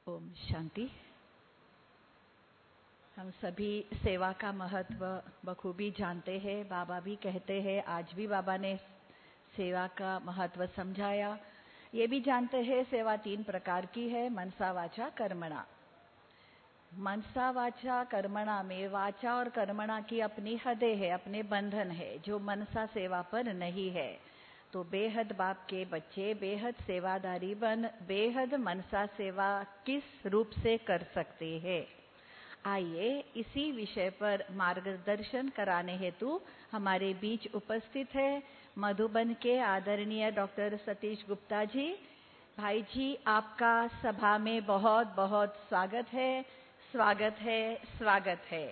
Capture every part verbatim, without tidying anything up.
ओम शांति। हम सभी सेवा का महत्व बखूबी जानते हैं। बाबा भी कहते हैं, आज भी बाबा ने सेवा का महत्व समझाया। ये भी जानते हैं सेवा तीन प्रकार की है, मनसा वाचा कर्मणा। मनसा वाचा कर्मणा में वाचा और कर्मणा की अपनी हदें है, अपने बंधन है, जो मनसा सेवा पर नहीं है। तो बेहद बाप के बच्चे बेहद सेवादारी बन बेहद मनसा सेवा किस रूप से कर सकते हैं। आइए इसी विषय पर मार्गदर्शन कराने हेतु हमारे बीच उपस्थित है मधुबन के आदरणीय डॉक्टर सतीश गुप्ता जी। भाई जी, आपका सभा में बहुत बहुत स्वागत है, स्वागत है, स्वागत है।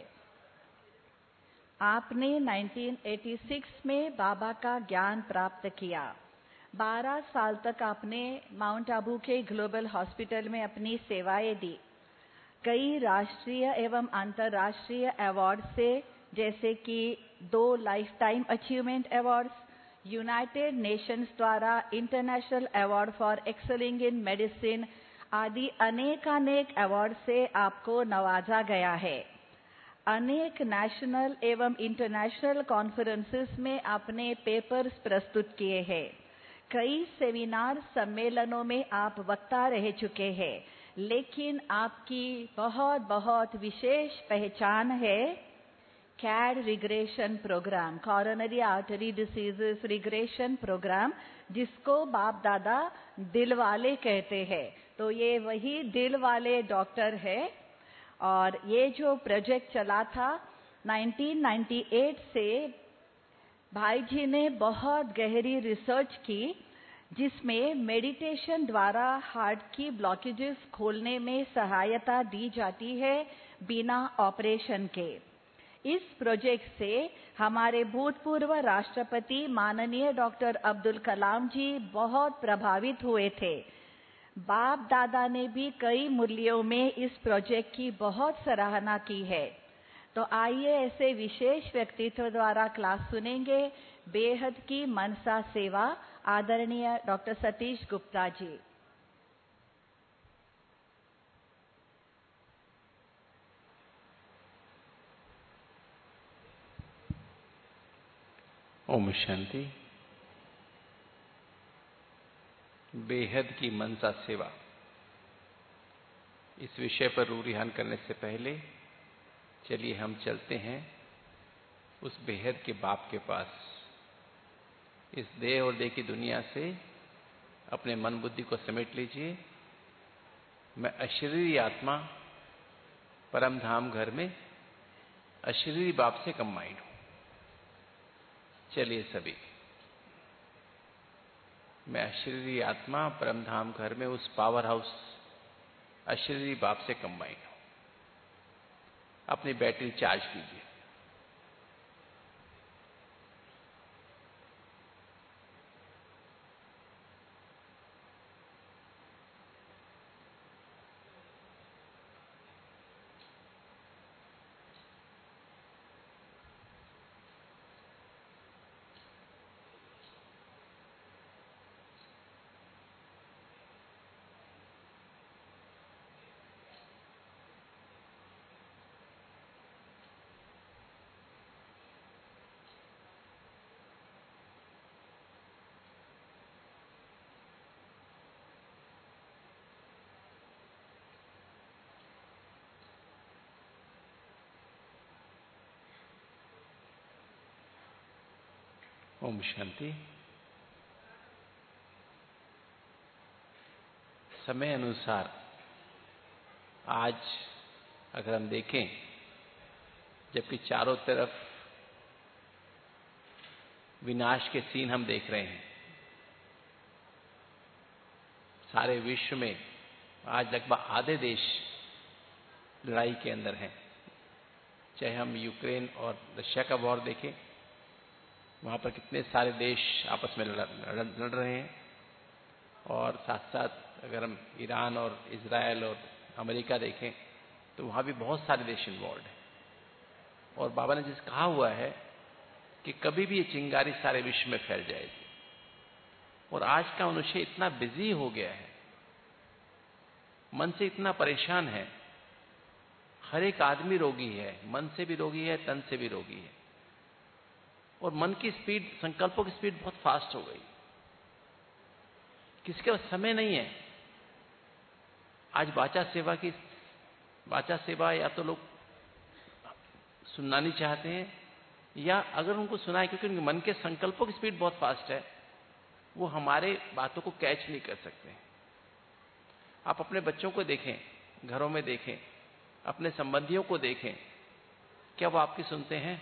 आपने उन्नीस सौ छियासी में बाबा का ज्ञान प्राप्त किया। बारह साल तक आपने माउंट आबू के ग्लोबल हॉस्पिटल में अपनी सेवाएं दी। कई राष्ट्रीय एवं अंतर्राष्ट्रीय अवार्ड से, जैसे कि दो life time achievement awards, united nations द्वारा international award for excelling in medicine आदि अनेकानेक अवार्ड से आपको नवाजा गया है। अनेक नेशनल एवं इंटरनेशनल कॉन्फ्रेंसेस में आपने पेपर्स प्रस्तुत किए हैं। कई सेमिनार सम्मेलनों में आप वक्ता रह चुके हैं, लेकिन आपकी बहुत बहुत विशेष पहचान है CAD regression program, coronary artery diseases regression program, जिसको बाप दादा दिल वाले कहते हैं। तो ये वही दिल वाले डॉक्टर है। और ये जो प्रोजेक्ट चला था उन्नीस सौ अट्ठानवे से, भाई जी ने बहुत गहरी रिसर्च की, जिसमें मेडिटेशन द्वारा हार्ट की ब्लॉकेजेस खोलने में सहायता दी जाती है बिना ऑपरेशन के। इस प्रोजेक्ट से हमारे भूतपूर्व राष्ट्रपति माननीय डॉक्टर अब्दुल कलाम जी बहुत प्रभावित हुए थे। बाप दादा ने भी कई मूल्यों में इस प्रोजेक्ट की बहुत सराहना की है। तो आइए ऐसे विशेष व्यक्तित्व द्वारा क्लास सुनेंगे बेहद की मनसा सेवा, आदरणीय डॉक्टर सतीश गुप्ता जी। ओम शांति। बेहद की मनसा सेवा, इस विषय पर रूरिहान करने से पहले चलिए हम चलते हैं उस बेहद के बाप के पास। इस देह और देह की दुनिया से अपने मन बुद्धि को समेट लीजिए। मैं अशरीरी आत्मा परम धाम घर में अशरीरी बाप से कंबाइंड हूं। चलिए सभी, मैं अशरीरी आत्मा परम धाम घर में उस पावर हाउस अशरीरी बाप से कंबाइंड हूं। अपनी बैटरी चार्ज कीजिए। ओम शांति। समय अनुसार आज अगर हम देखें, जबकि चारों तरफ विनाश के सीन हम देख रहे हैं, सारे विश्व में आज लगभग आधे देश लड़ाई के अंदर हैं। चाहे हम यूक्रेन और रशिया का वॉर देखें, वहां पर कितने सारे देश आपस में लड़, लड़, लड़ रहे हैं। और साथ साथ अगर हम ईरान और इजराइल और अमेरिका देखें तो वहां भी बहुत सारे देश इन्वॉल्व हैं। और बाबा ने जिस कहा हुआ है कि कभी भी ये चिंगारी सारे विश्व में फैल जाएगी। और आज का मनुष्य इतना बिजी हो गया है, मन से इतना परेशान है। हर एक आदमी रोगी है, मन से भी रोगी है, तन से भी रोगी है। और मन की स्पीड, संकल्पों की स्पीड बहुत फास्ट हो गई। किसी के पास समय नहीं है। आज वाचा सेवा की वाचा सेवा या तो लोग सुनना नहीं चाहते हैं, या अगर उनको सुनाए, क्योंकि उनके मन के संकल्पों की स्पीड बहुत फास्ट है, वो हमारे बातों को कैच नहीं कर सकते। आप अपने बच्चों को देखें, घरों में देखें, अपने संबंधियों को देखें, क्या वो आपकी सुनते हैं,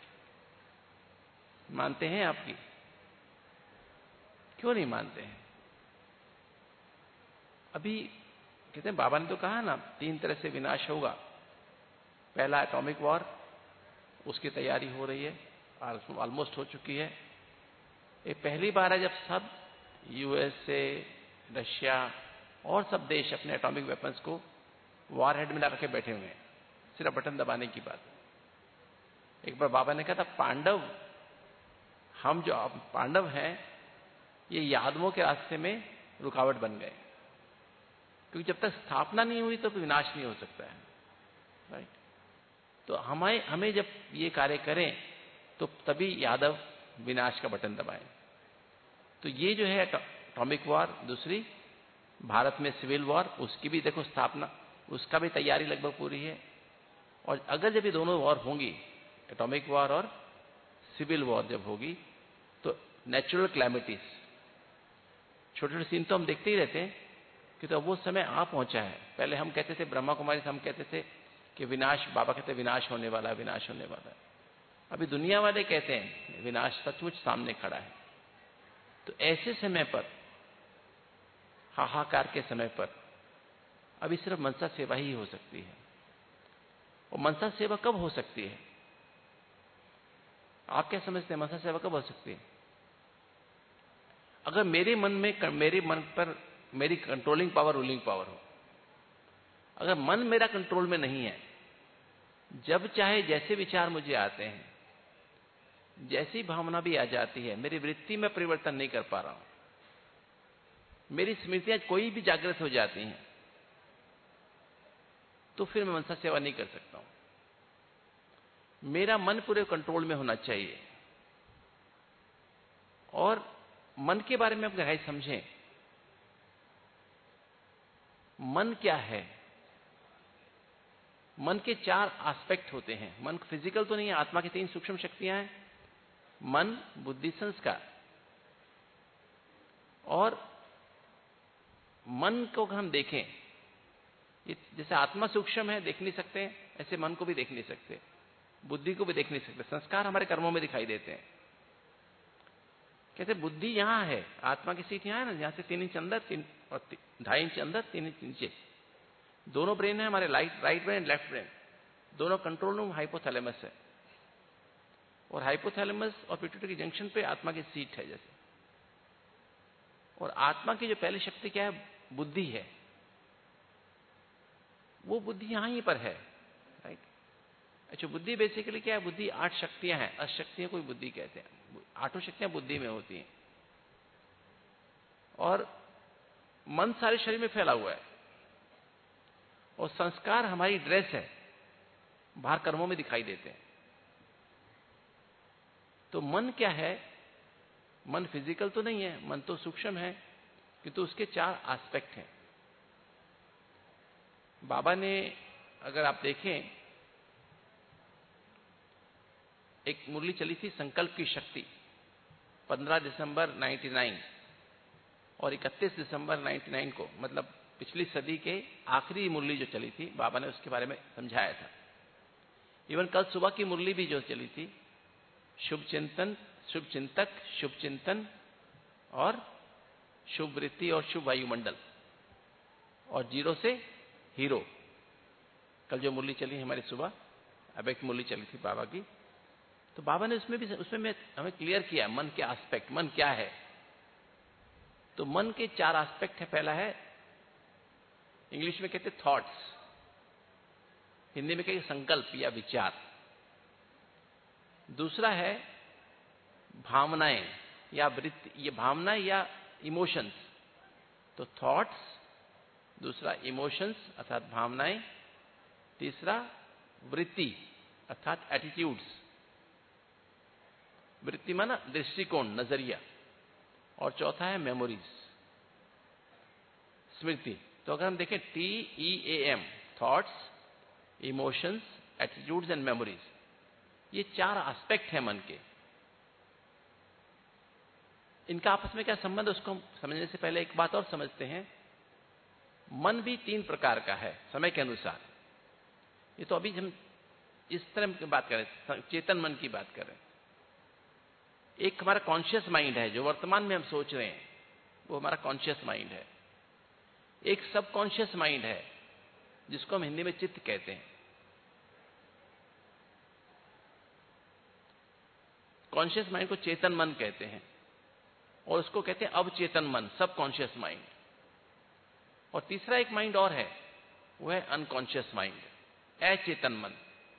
मानते हैं आपकी? क्यों नहीं मानते हैं? अभी कहते हैं, बाबा ने तो कहा ना, तीन तरह से विनाश होगा। पहला एटॉमिक वॉर, उसकी तैयारी हो रही है, ऑलमोस्ट हो चुकी है। ये पहली बार है जब सब यूएसए, रशिया और सब देश अपने एटॉमिक वेपन्स को वॉर हेड में लगा के बैठे हुए हैं, सिर्फ बटन दबाने की बात। एक बार बाबा ने कहा था, पांडव, हम जो पांडव हैं, ये यादवों के रास्ते में रुकावट बन गए, क्योंकि जब तक स्थापना नहीं हुई तो विनाश नहीं हो सकता है। राइट? तो हमें हमें जब ये कार्य करें तो तभी यादव विनाश का बटन दबाएं। तो ये जो है एटॉमिक वॉर, दूसरी भारत में सिविल वॉर, उसकी भी देखो स्थापना, उसका भी तैयारी लगभग पूरी है। और अगर जब ये दोनों वॉर होंगी, एटॉमिक वॉर और सिविल वॉर जब होगी, तो नेचुरल क्लैमिटीज, छोटे छोटे सीन तो हम देखते ही रहते हैं कि तो अब वो समय आ पहुंचा है। पहले हम कहते थे, ब्रह्मा कुमारी से हम कहते थे कि विनाश, बाबा कहते विनाश होने वाला है, विनाश होने वाला है। अभी दुनिया वाले कहते हैं विनाश सचमुच सामने खड़ा है। तो ऐसे समय पर, हाहाकार के समय पर, अभी सिर्फ मनसा सेवा ही हो सकती है। और मनसा सेवा कब हो सकती है? आप क्या समझते हैं, मनसा सेवा कब हो सकती है? अगर मेरे मन में, मेरे मन पर मेरी कंट्रोलिंग पावर, रूलिंग पावर हो। अगर मन मेरा कंट्रोल में नहीं है, जब चाहे जैसे विचार मुझे आते हैं, जैसी भावना भी आ जाती है, मेरी वृत्ति में परिवर्तन नहीं कर पा रहा हूं, मेरी स्मृतियां कोई भी जागृत हो जाती हैं, तो फिर मैं मनसा सेवा नहीं कर सकता हूं। मेरा मन पूरे कंट्रोल में होना चाहिए। और मन के बारे में आप गहराई समझें। मन क्या है? मन के चार एस्पेक्ट होते हैं। मन फिजिकल तो नहीं है, आत्मा की तीन सूक्ष्म शक्तियां हैं, मन, बुद्धि, संस्कार। और मन को अगर हम देखें, जैसे आत्मा सूक्ष्म है, देख नहीं सकते, ऐसे मन को भी देख नहीं सकते, बुद्धि को भी देख नहीं सकते। संस्कार हमारे कर्मों में दिखाई देते हैं। कहते बुद्धि यहां है, आत्मा की सीट यहां है ना, यहां से तीन इंच अंदर, तीन और ढाई इंच अंदर, तीन इंच नीचे। दोनों ब्रेन है हमारे, right right brain, left brain, दोनों कंट्रोल रूम हाइपोथैलेमस है। और हाइपोथैलेमस और पिट्यूटरी की जंक्शन पे आत्मा की सीट है जैसे। और आत्मा की जो पहली शक्ति क्या है? बुद्धि है। वो बुद्धि यहां ही पर है। राइट? अच्छा, बुद्धि बेसिकली क्या है? बुद्धि आठ शक्तियां हैं, अष्टशक्तियों को बुद्धि कहते हैं। आठों शक्तियां बुद्धि में होती हैं। और मन सारे शरीर में फैला हुआ है। और संस्कार हमारी ड्रेस है, बाहर कर्मों में दिखाई देते हैं। तो मन क्या है? मन फिजिकल तो नहीं है, मन तो सूक्ष्म है, किंतु उसके चार एस्पेक्ट हैं। बाबा ने, अगर आप देखें, एक मुरली चली थी संकल्प की शक्ति, पंद्रह दिसंबर निन्यानवे और इकतीस दिसंबर निन्यानवे को, मतलब पिछली सदी के आखिरी मुरली जो चली थी, बाबा ने उसके बारे में समझाया था। इवन कल सुबह की मुरली भी जो चली थी, शुभ चिंतन, शुभ चिंतक, शुभ चिंतन और शुभ वृत्ति और शुभ वायुमंडल और जीरो से हीरो। कल जो मुरली चली हमारी सुबह, अब एक मुरली चली थी बाबा की, तो बाबा ने उसमें भी उसमें में हमें क्लियर किया मन के एस्पेक्ट, मन क्या है। तो मन के चार एस्पेक्ट है। पहला है, इंग्लिश में कहते थॉट्स, हिंदी में कहते संकल्प या विचार। दूसरा है भावनाएं या वृत्ति, ये भावना या इमोशंस। तो थॉट्स, दूसरा इमोशंस अर्थात भावनाएं, तीसरा वृत्ति अर्थात एटीट्यूड्स। वृत्ति माना दृष्टिकोण, नजरिया, और चौथा है मेमोरीज, स्मृति। तो अगर हम देखें T E A M, thoughts, emotions, attitudes and memories, ये चार एस्पेक्ट हैं मन के। इनका आपस में क्या संबंध, उसको समझने से पहले एक बात और समझते हैं। मन भी तीन प्रकार का है समय के अनुसार। ये तो अभी हम इस तरह की बात कर रहे हैं, चेतन मन की बात कर रहे हैं। एक हमारा कॉन्शियस माइंड है, जो वर्तमान में हम सोच रहे हैं, वो हमारा कॉन्शियस माइंड है। एक सब कॉन्शियस माइंड है, जिसको हम हिंदी में चित्त कहते हैं। कॉन्शियस माइंड को चेतन मन कहते हैं, और उसको कहते हैं अवचेतन मन, सब कॉन्शियस माइंड। और तीसरा एक माइंड और है, वो है अनकॉन्शियस माइंड, अचेतन मन।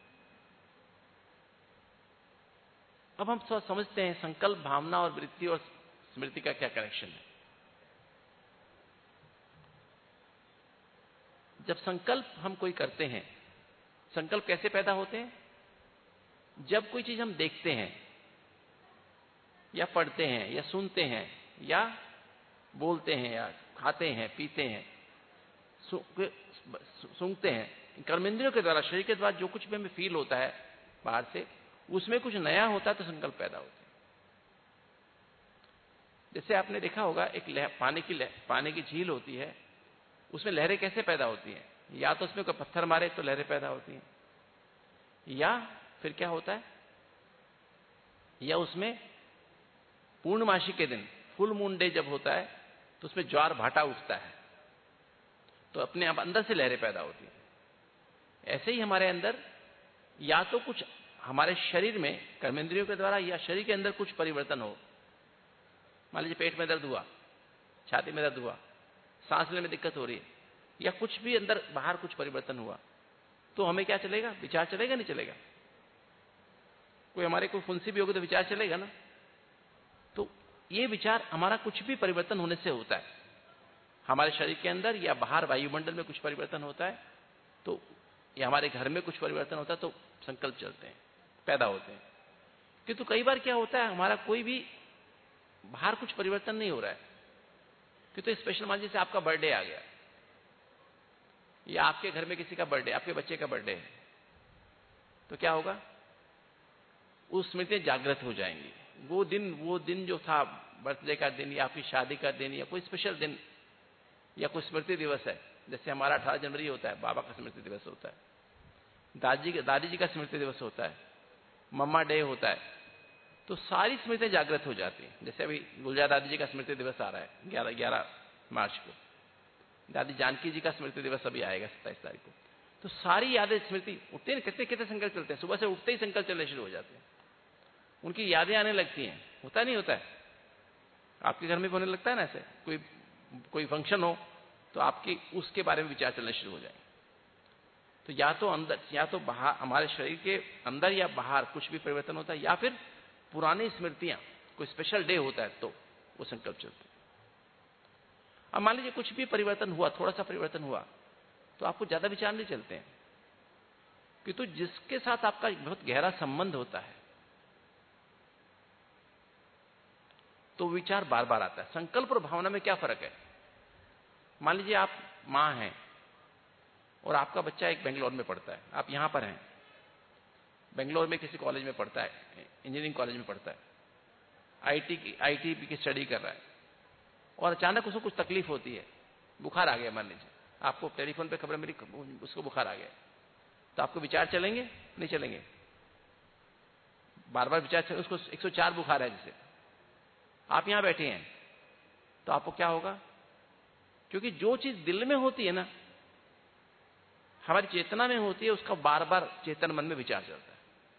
अब हम थोड़ा समझते हैं संकल्प, भावना और वृत्ति और स्मृति का क्या कनेक्शन है। जब संकल्प हम कोई करते हैं, संकल्प कैसे पैदा होते हैं? जब कोई चीज हम देखते हैं या पढ़ते हैं या सुनते हैं या बोलते हैं या खाते हैं, पीते हैं, सूंघते हैं, कर्मेंद्रियों के द्वारा, शरीर के द्वारा जो कुछ भी हमें फील होता है बाहर से, उसमें कुछ नया होता है तो संकल्प पैदा होते हैं। जैसे आपने देखा होगा, एक पानी की पानी की झील होती है, उसमें लहरें कैसे पैदा होती हैं? या तो उसमें कोई पत्थर मारे तो लहरें पैदा होती हैं, या फिर क्या होता है, या उसमें पूर्णमासी के दिन, फुल मून डे जब होता है, तो उसमें ज्वार भाटा उठता है, तो अपने आप अंदर से लहरें पैदा होती हैं। ऐसे ही हमारे अंदर या तो कुछ हमारे शरीर में कर्मेंद्रियों के द्वारा या शरीर के अंदर कुछ परिवर्तन हो। मान लीजिए पेट में दर्द हुआ, छाती में दर्द हुआ, सांस लेने में दिक्कत हो रही है, या कुछ भी अंदर बाहर कुछ परिवर्तन हुआ, तो हमें क्या चलेगा? विचार चलेगा, नहीं चलेगा? कोई हमारे कोई फुंसी भी होगी तो विचार चलेगा ना। तो ये विचार हमारा कुछ भी परिवर्तन होने से होता है। हमारे शरीर के अंदर या बाहर वायुमंडल में कुछ परिवर्तन होता है, तो या हमारे घर में कुछ परिवर्तन होता है, तो संकल्प चलते हैं, पैदा होते हैं। किंतु कई बार क्या होता है, हमारा कोई भी बाहर कुछ परिवर्तन नहीं हो रहा है, किंतु स्पेशल मान लीजिए आपका बर्थडे आ गया, या आपके घर में किसी का बर्थडे, आपके बच्चे का बर्थडे है, तो क्या होगा? उस स्मृतियां जागृत हो जाएंगी। वो दिन वो दिन जो था, बर्थडे का दिन या आपकी शादी का दिन या कोई स्पेशल दिन या कोई स्मृति दिवस है, जैसे हमारा अठारह जनवरी होता है, बाबा का स्मृति दिवस होता है, दादी दादी जी का स्मृति दिवस होता है, मम्मा डे होता है, तो सारी स्मृतियां जागृत हो जाती हैं। जैसे अभी गुलजार दादी जी का स्मृति दिवस आ रहा है ग्यारह ग्यारह मार्च को, दादी जानकी जी का स्मृति दिवस अभी आएगा सत्ताईस तारीख को। तो सारी यादें स्मृति उठते हैं, कितने कितने संकल्प चलते हैं, सुबह से उठते ही संकल्प चलने शुरू हो जाते हैं, उनकी यादें आने लगती हैं। होता नहीं होता है? आपके घर में होने लगता है ना ऐसे, कोई कोई फंक्शन हो तो आपकी उसके बारे में विचार चलने शुरू हो जाएंगे। तो या तो अंदर या तो बाहर, हमारे शरीर के अंदर या बाहर कुछ भी परिवर्तन होता है, या फिर पुरानी स्मृतियां, कोई स्पेशल डे होता है तो वो संकल्प चलते हैं। अब मान लीजिए कुछ भी परिवर्तन हुआ, थोड़ा सा परिवर्तन हुआ, तो आपको ज्यादा विचार नहीं चलते हैं, कि तो जिसके साथ आपका बहुत गहरा संबंध होता है तो विचार बार बार आता है। संकल्प और भावना में क्या फर्क है? मान लीजिए आप मां हैं और आपका बच्चा एक बेंगलोर में पढ़ता है, आप यहां पर हैं, बेंगलोर में किसी कॉलेज में पढ़ता है, इंजीनियरिंग कॉलेज में पढ़ता है, आईटी की आईटी की स्टडी कर रहा है, और अचानक उसको कुछ तकलीफ होती है, बुखार आ गया, मान लीजिए आपको टेलीफोन पे खबर मिली उसको बुखार आ गया, तो आपको विचार चलेंगे? नहीं चलेंगे? बार बार विचार चलेंगे। उसको एक सौ चार बुखार है, जैसे आप यहां बैठे हैं, तो आपको क्या होगा? क्योंकि जो चीज दिल में होती है ना, हमारी चेतना में होती है, उसका बार बार चेतन मन में विचार चलता है,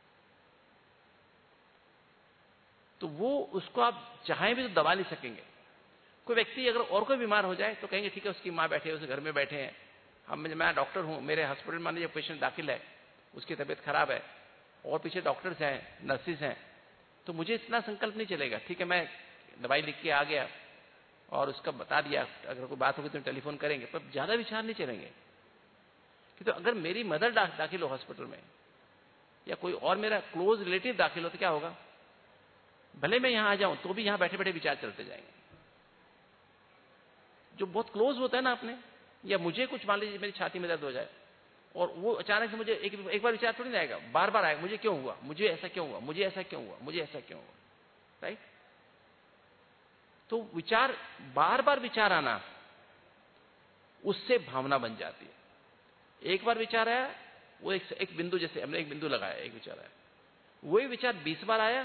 तो वो उसको आप चाहें भी तो दबा नहीं सकेंगे। कोई व्यक्ति अगर और कोई बीमार हो जाए तो कहेंगे ठीक है, उसकी मां बैठे है, उसके घर में बैठे हैं, हम मैं डॉक्टर हूं, मेरे हॉस्पिटल मान लीजिए पेशेंट दाखिल है, उसकी तबीयत खराब है और पीछे डॉक्टर्स हैं, नर्सिस हैं, तो मुझे इतना संकल्प नहीं चलेगा, ठीक है मैं दवाई लिख के आ गया और उसका बता दिया, अगर कोई बात होगी तो टेलीफोन करेंगे, पर ज्यादा विचार नहीं चलेंगे कि तो अगर मेरी मदर डा, दाखिल हो हॉस्पिटल में या कोई और मेरा क्लोज रिलेटिव दाखिल हो तो क्या होगा? भले मैं यहां आ जाऊं तो भी यहां बैठे बैठे विचार चलते जाएंगे। जो बहुत क्लोज होता है ना अपने, या मुझे कुछ मान लीजिए मेरी छाती में दर्द हो जाए और वो अचानक से मुझे एक, एक बार विचार थोड़ी ना आएगा, बार बार आएगा, मुझे क्यों हुआ, मुझे ऐसा क्यों हुआ, मुझे ऐसा क्यों हुआ, मुझे ऐसा क्यों हुआ, राइट? तो विचार, बार बार विचार आना, उससे भावना बन जाती है। एक बार विचार आया, वो एक, एक बिंदु, जैसे हमने एक बिंदु लगाया, एक विचार आया, वही विचार बीस बार आया,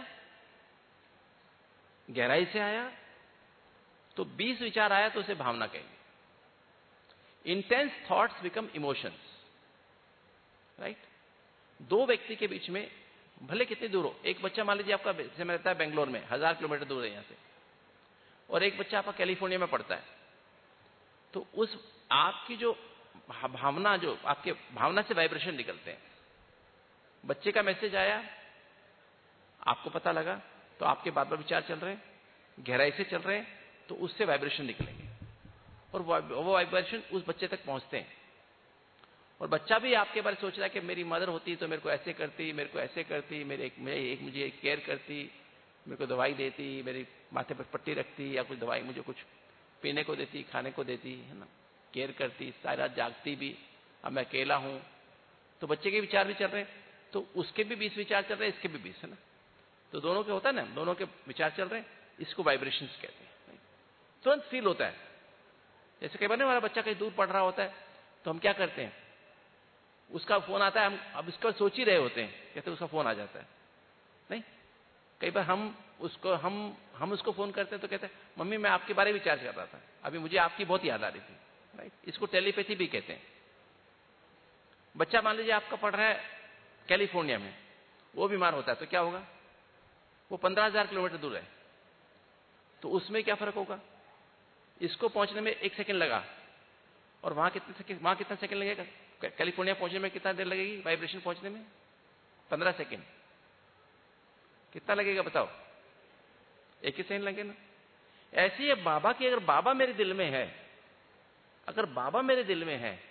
गहराई से आया, तो बीस विचार आया तो उसे भावना कहेंगे। Intense thoughts become emotions, right? दो व्यक्ति के बीच में भले कितनी दूर हो, एक बच्चा मान लीजिए आपका जैसे में रहता है बेंगलोर में, हजार किलोमीटर दूर है यहां से, और एक बच्चा आपका कैलिफोर्निया में पढ़ता है, तो उस आपकी जो भावना, जो आपके भावना से वाइब्रेशन निकलते हैं। बच्चे का मैसेज आया, आपको पता लगा, तो आपके बार बार विचार चल रहे हैं, गहराई से चल रहे हैं, तो उससे वाइब्रेशन निकलेंगे और वो वाइब्रेशन उस बच्चे तक पहुंचते हैं। और बच्चा भी आपके बारे में सोच रहा है कि मेरी मदर होती तो मेरे को ऐसे करती, मेरे को ऐसे करती, मेरे एक, मेरे एक मुझे केयर करती, मेरे को दवाई देती, मेरे माथे पर पट्टी रखती, या कुछ दवाई मुझे कुछ पीने को देती, खाने को देती, है ना, केयर करती, सारी रात जागती भी। अब मैं अकेला हूं, तो बच्चे के विचार भी चल रहे हैं, तो उसके भी बीस विचार चल रहे हैं, इसके भी बीस, है ना, तो दोनों के होता है ना, दोनों के विचार चल रहे हैं, इसको वाइब्रेशंस कहते हैं। तुरंत फील होता है। जैसे कई बार हमारा बच्चा कहीं दूर पढ़ रहा होता है, तो हम क्या करते हैं, उसका फोन आता है, हम अब इसका सोच ही रहे होते हैं, कहते उसका फोन आ जाता है, नहीं? कई बार हम उसको हम हम उसको फोन करते हैं तो कहते हैं मम्मी मैं आपके बारे में विचार कर रहा था, अभी मुझे आपकी बहुत याद आ रही थी, राइट? इसको टेलीपैथी भी कहते हैं। बच्चा मान लीजिए आपका पढ़ रहा है कैलिफोर्निया में, वो बीमार होता है, तो क्या होगा? वो पंद्रह हजार किलोमीटर दूर है, तो उसमें क्या फर्क होगा? इसको पहुंचने में एक सेकंड लगा, और वहां कितने सेकंड, वहां कितना सेकंड लगेगा? कैलिफोर्निया पहुंचने में कितना देर लगेगी? वाइब्रेशन पहुंचने में पंद्रह सेकंड। कितना लगेगा बताओ? एक ही सेकंड लगे ना। ऐसे ही बाबा की, अगर बाबा मेरे दिल में है, अगर बाबा मेरे दिल में है,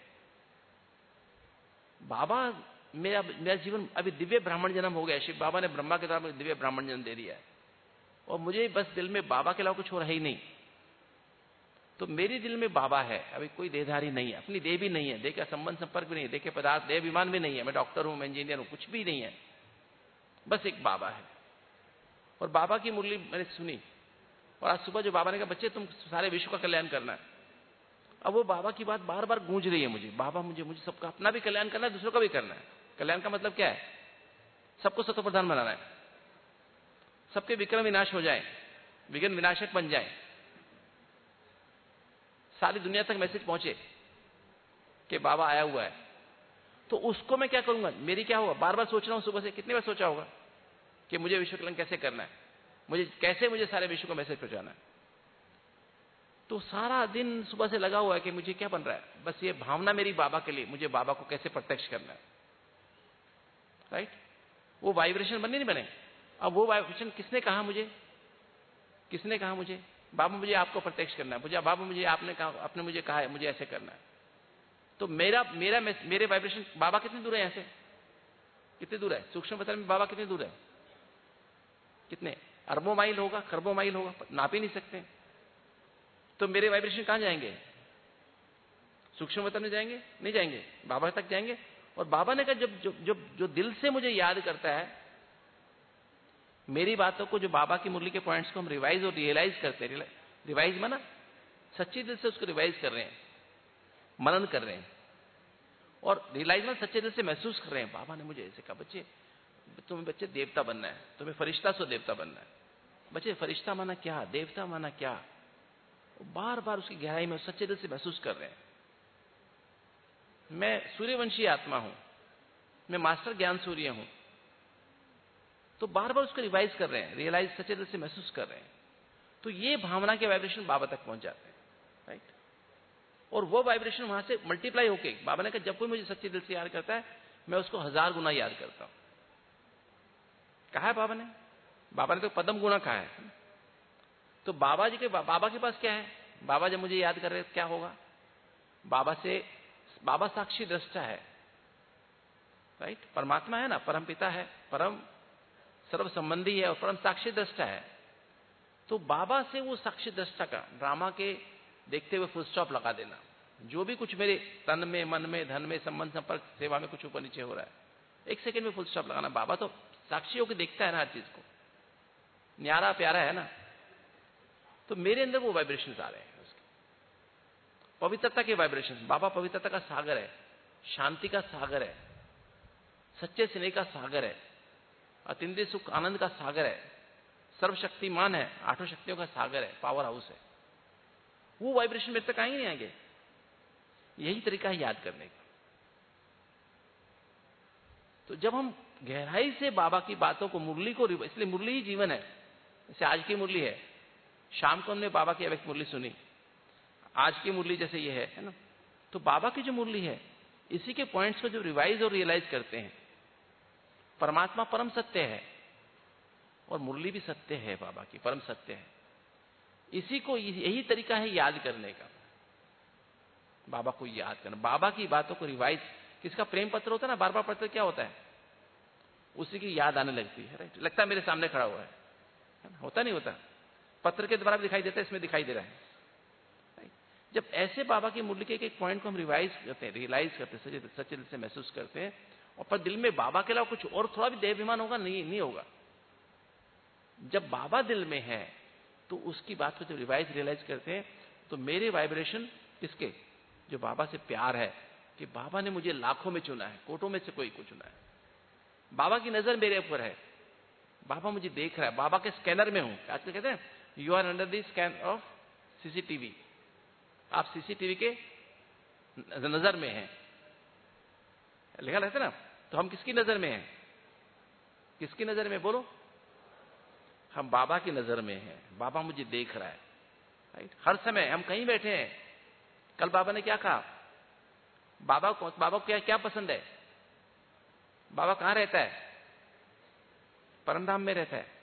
बाबा मेरा मेरा जीवन अभी दिव्य ब्राह्मण जन्म हो गया, शिव बाबा ने ब्रह्मा के द्वारा मुझे दिव्य ब्राह्मण जन्म दे दिया है, और मुझे बस दिल में बाबा के अलावा कुछ हो रहा ही नहीं, तो मेरे दिल में बाबा है। अभी कोई देहधारी नहीं है, अपनी देह भी नहीं है, देह का संबंध संपर्क भी नहीं है, देह के पदार्थ, देह विमान भी नहीं है, मैं डॉक्टर हूं, मैं इंजीनियर हूं, कुछ भी नहीं है, बस एक बाबा है। और बाबा की मुरली मैंने सुनी, और आज सुबह जो बाबा ने कहा बच्चे तुम सारे विश्व का कल्याण करना है, अब वो बाबा की बात बार बार गूंज रही है मुझे, बाबा मुझे मुझे सबका अपना भी कल्याण करना है, दूसरों का भी करना है। कल्याण का मतलब क्या है? सबको सतो प्रधान बनाना है, सबके विक्रम विनाश हो जाए, विघ्न विनाशक बन जाए, सारी दुनिया तक मैसेज पहुंचे कि बाबा आया हुआ है। तो उसको मैं क्या करूंगा? मेरी क्या होगा? बार बार सोच रहा हूं, सुबह से कितनी बार सोचा होगा कि मुझे विश्व कल्याण कैसे करना है, मुझे कैसे मुझे सारे विश्व को मैसेज पहुंचाना है। तो सारा दिन सुबह से लगा हुआ है कि मुझे क्या बन रहा है, बस ये भावना मेरी बाबा के लिए, मुझे बाबा को कैसे प्रत्यक्ष करना है, राइट? वो वाइब्रेशन बने नहीं बने? अब वो वाइब्रेशन किसने कहा मुझे? किसने कहा मुझे? बाबा मुझे आपको प्रत्यक्ष करना है, मुझे बाबा मुझे आपने कहा, आपने मुझे कहा है मुझे ऐसे करना है। तो मेरा मेरा मेरे वाइब्रेशन, बाबा कितनी दूर है यहां से? कितनी दूर है? सूक्ष्म पतन में बाबा कितनी दूर है? कितने अरबों माइल होगा, खरबों माइल होगा, नाप ही नहीं सकते। तो मेरे वाइब्रेशन कहां जाएंगे? सूक्ष्म वतन में जाएंगे? नहीं जाएंगे, बाबा तक जाएंगे। और बाबा ने कहा जब जो, जो, जो दिल से मुझे याद करता है मेरी बातों को, जो बाबा की मुरली के पॉइंट्स को हम रिवाइज और रियलाइज करते हैं, रिवाइज माना सच्चे दिल से उसको रिवाइज कर रहे हैं, मनन कर रहे हैं, और रियलाइज में सच्चे दिल से महसूस कर रहे हैं बाबा ने मुझे ऐसे कहा बच्चे तुम्हें बच्चे देवता बनना है, तुम्हें फरिश्ता से देवता बनना है। बच्चे फरिश्ता माना क्या, देवता माना क्या? बार बार उसकी गहराई में सच्चे दिल से महसूस कर रहे हैं। मैं सूर्यवंशी आत्मा हूं, मैं मास्टर ज्ञान सूर्य हूं। तो बार बार उसको रिवाइज कर रहे हैं, रियलाइज सच्चे दिल से महसूस कर रहे हैं। तो ये भावना के वाइब्रेशन बाबा तक पहुंच जाते हैं, राइट? और वो वाइब्रेशन वहां से मल्टीप्लाई होके, बाबा ने कहा जब कोई मुझे सच्चे दिल से याद करता है मैं उसको हजार गुना याद करता हूं। कहा है बाबा ने, बाबा ने तो पदम गुना कहा है। तो बाबा जी के बाबा के पास क्या है? बाबा जब मुझे याद कर रहे हैं क्या होगा? बाबा से, बाबा साक्षी दृष्टा है, राइट? परमात्मा है ना, परम पिता है, परम सर्व संबंधी है और परम साक्षी दृष्टा है। तो बाबा से वो साक्षी दृष्टा का ड्रामा के देखते हुए फुल स्टॉप लगा देना। जो भी कुछ मेरे तन में, मन में, धन में, संबंध, संपर्क, सेवा में कुछ ऊपर नीचे हो रहा है, एक सेकंड में फुल स्टॉप लगाना। बाबा तो साक्षी होकर देखता है ना हर चीज को, न्यारा प्यारा है ना। तो मेरे अंदर वो वाइब्रेशंस आ रहे हैं, उसके पवित्रता के वाइब्रेशंस। बाबा पवित्रता का सागर है, शांति का सागर है, सच्चे स्नेह का सागर है, अतिंद्रिय सुख आनंद का सागर है, सर्वशक्तिमान है, आठों शक्तियों का सागर है, पावर हाउस है। वो वाइब्रेशन मेरे तक आएंगे नहीं आएंगे। यही तरीका है याद करने का। तो जब हम गहराई से बाबा की बातों को, मुरली को, इसलिए मुरली ही जीवन है। जैसे आज की मुरली है, शाम को हमने बाबा की अव्यक्त मुरली सुनी, आज की मुरली जैसे ये है, है ना। तो बाबा की जो मुरली है, इसी के पॉइंट्स को जब रिवाइज और रियलाइज करते हैं, परमात्मा परम सत्य है और मुरली भी सत्य है, बाबा की परम सत्य है। इसी को, यही तरीका है याद करने का, बाबा को याद करना, बाबा की बातों को रिवाइज। किसका प्रेम पत्र होता है ना, बार बार पत्र क्या होता है, उसी की याद आने लगती है, राइट? लगता है मेरे सामने खड़ा हुआ है, है ना? होता नहीं होता? पत्र के द्वारा दिखाई देता है, इसमें दिखाई दे रहा है। जब ऐसे बाबा की मुरली के एक पॉइंट को हम रिवाइज करते हैं, रियलाइज करते हैं, सच्चे सच्चे दिल से महसूस करते हैं, और पर दिल में बाबा के अलावा कुछ और थोड़ा भी देहाभिमान होगा नहीं, नहीं होगा। जब बाबा दिल में है तो उसकी बात को जब रिवाइज रियलाइज करते हैं, तो मेरे वाइब्रेशन किसके, जो बाबा से प्यार है, कि बाबा ने मुझे लाखों में चुना है, कोटों में से कोई को चुना है, बाबा की नजर मेरे ऊपर है, बाबा मुझे देख रहा है, बाबा के स्कैनर में हूं। आजकल कहते हैं you are under the scan of CCTV, आप सीसीटीवी के नजर में हैं, लिखा रहता है ना। तो हम किसकी नजर में हैं, किसकी नजर में बोलो? हम बाबा की नजर में हैं, बाबा मुझे देख रहा है, राइट? हर समय हम कहीं बैठे हैं। कल बाबा ने क्या कहा, बाबा को, बाबा को क्या क्या पसंद है, बाबा कहां रहता है? परमधाम में रहता है।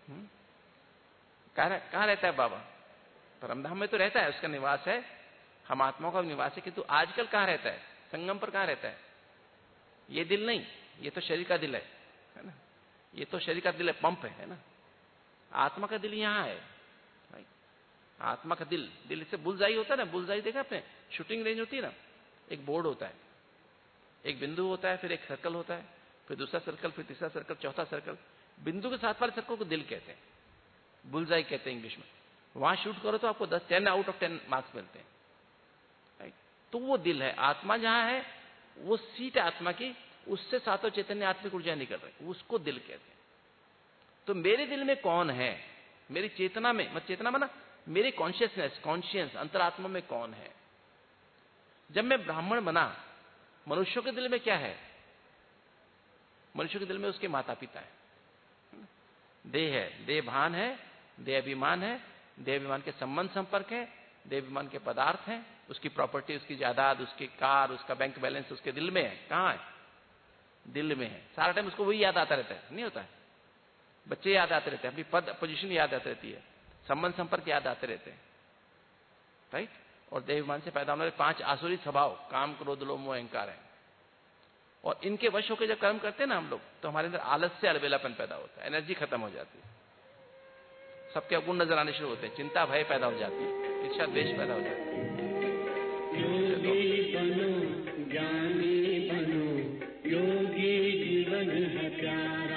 कहां कहां रहता है बाबा? परमधाम में तो रहता है, उसका निवास है, हम आत्माओं का निवास है। किंतु आजकल कहां रहता है? संगम पर कहां रहता है? ये दिल नहीं, ये तो शरीर का दिल है, है ना। ये तो शरीर का दिल है, पंप है, है ना। आत्मा का दिल यहां है, राइट? आत्मा का दिल, दिल से बुलजाई होता है ना, बुलजाई देखा आपने, शूटिंग रेंज होती है ना, एक बोर्ड होता है, एक बिंदु होता है, फिर एक सर्कल होता है, फिर दूसरा सर्कल, फिर तीसरा सर्कल, चौथा सर्कल। बिंदु के साथ वाले सर्कल को दिल कहते हैं, बुलजाई कहते हैं इंग्लिश में। वहां शूट करो तो आपको दस ten out of ten marks मिलते हैं, राइट? तो वो दिल है। आत्मा जहां है वो सीट आत्मा की, उससे सातों चैतन्य आत्मिक ऊर्जा निकल रही, उसको दिल कहते हैं। तो मेरे दिल में कौन है, मेरी चेतना में, मत चेतना माना मेरे कॉन्शियसनेस, कॉन्शियस अंतरात्मा में कौन है? जब मैं ब्राह्मण बना, मनुष्यों के दिल में क्या है? मनुष्य के दिल में उसके माता पिता है, देह है, देह भान है, देह अभिमान है, देह अभिमान के संबंध संपर्क है, देह अभिमान के पदार्थ हैं, उसकी प्रॉपर्टी, उसकी जायदाद, उसकी कार, उसका बैंक बैलेंस उसके दिल में है। कहां है? दिल में है। सारा टाइम उसको वही याद आता रहता है, नहीं होता है? बच्चे याद आते रहते हैं, अपनी पद पोजीशन याद आती रहती है, संबंध संपर्क याद आते रहते हैं, राइट? और देह अभिमान से पैदा होने वाले पांच आसुरी स्वभाव, काम, क्रोध, लोभ, मोह, अहंकार है। और इनके वश होकर जब कर्म करते हैं ना हम लोग, तो हमारे अंदर आलस से अलबेलापन पैदा होता है, एनर्जी खत्म हो जाती है, सबके अवगुण नजर आने शुरू होते हैं, चिंता भय पैदा हो जाती है, ईर्ष्या द्वेष पैदा हो जाता है। योगी बनो, ज्ञानी बनो, योगी जीवन है प्यारा।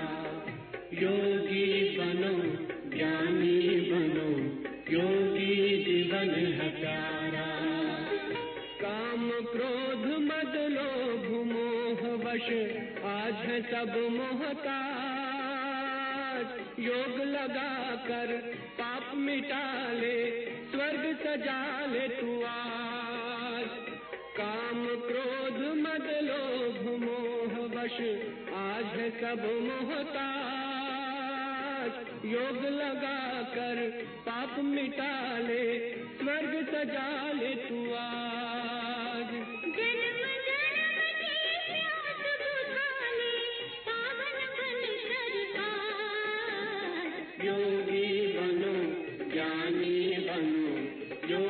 योगी बनो, ज्ञानी बनो, योगी जीवन है प्यारा। काम क्रोध मद लोभ मोह वश आज है सब मोहताज। योग लगा कर पाप मिटा ले, स्वर्ग सजा ले तू आज। काम क्रोध मद लोभ मोह वश आज है सब मोहताज। योग लगा कर पाप मिटा ले, स्वर्ग सजा ले तू आज। जन्म जन्म की प्यास बुझा ले, पावन बन कर आज। योगी बनो, ज्ञानी बनो,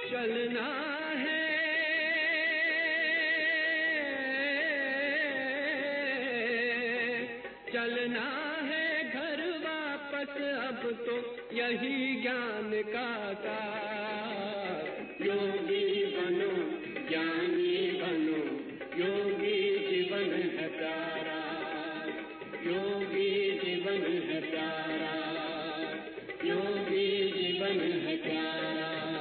चलना है, चलना है घर वापस अब तो यही ज्ञान का सार। योगी बनो, ज्ञानी बनो, योगी जीवन है प्यारा, योगी जीवन है प्यारा, योगी जीवन है प्यारा।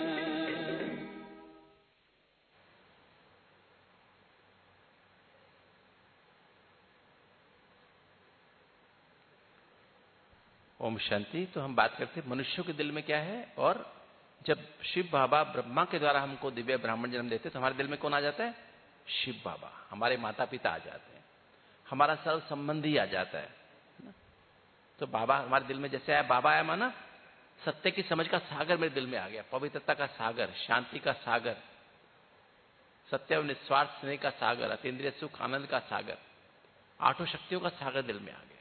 ओम शांति। तो हम बात करते हैं मनुष्यों के दिल में क्या है, और जब शिव बाबा ब्रह्मा के द्वारा हमको दिव्य ब्राह्मण जन्म देते तो हमारे दिल में कौन आ जाता है? शिव बाबा। हमारे माता पिता आ जाते हैं, हमारा सर्व संबंधी आ जाता है। तो बाबा हमारे दिल में जैसे आया, बाबा आया माना सत्य की समझ का सागर मेरे दिल में आ गया, पवित्रता का सागर, शांति का सागर, सत्य और निस्वार्थ स्नेह का सागर, अतीन्द्रिय सुख आनंद का सागर, आठों शक्तियों का सागर दिल में आ गया।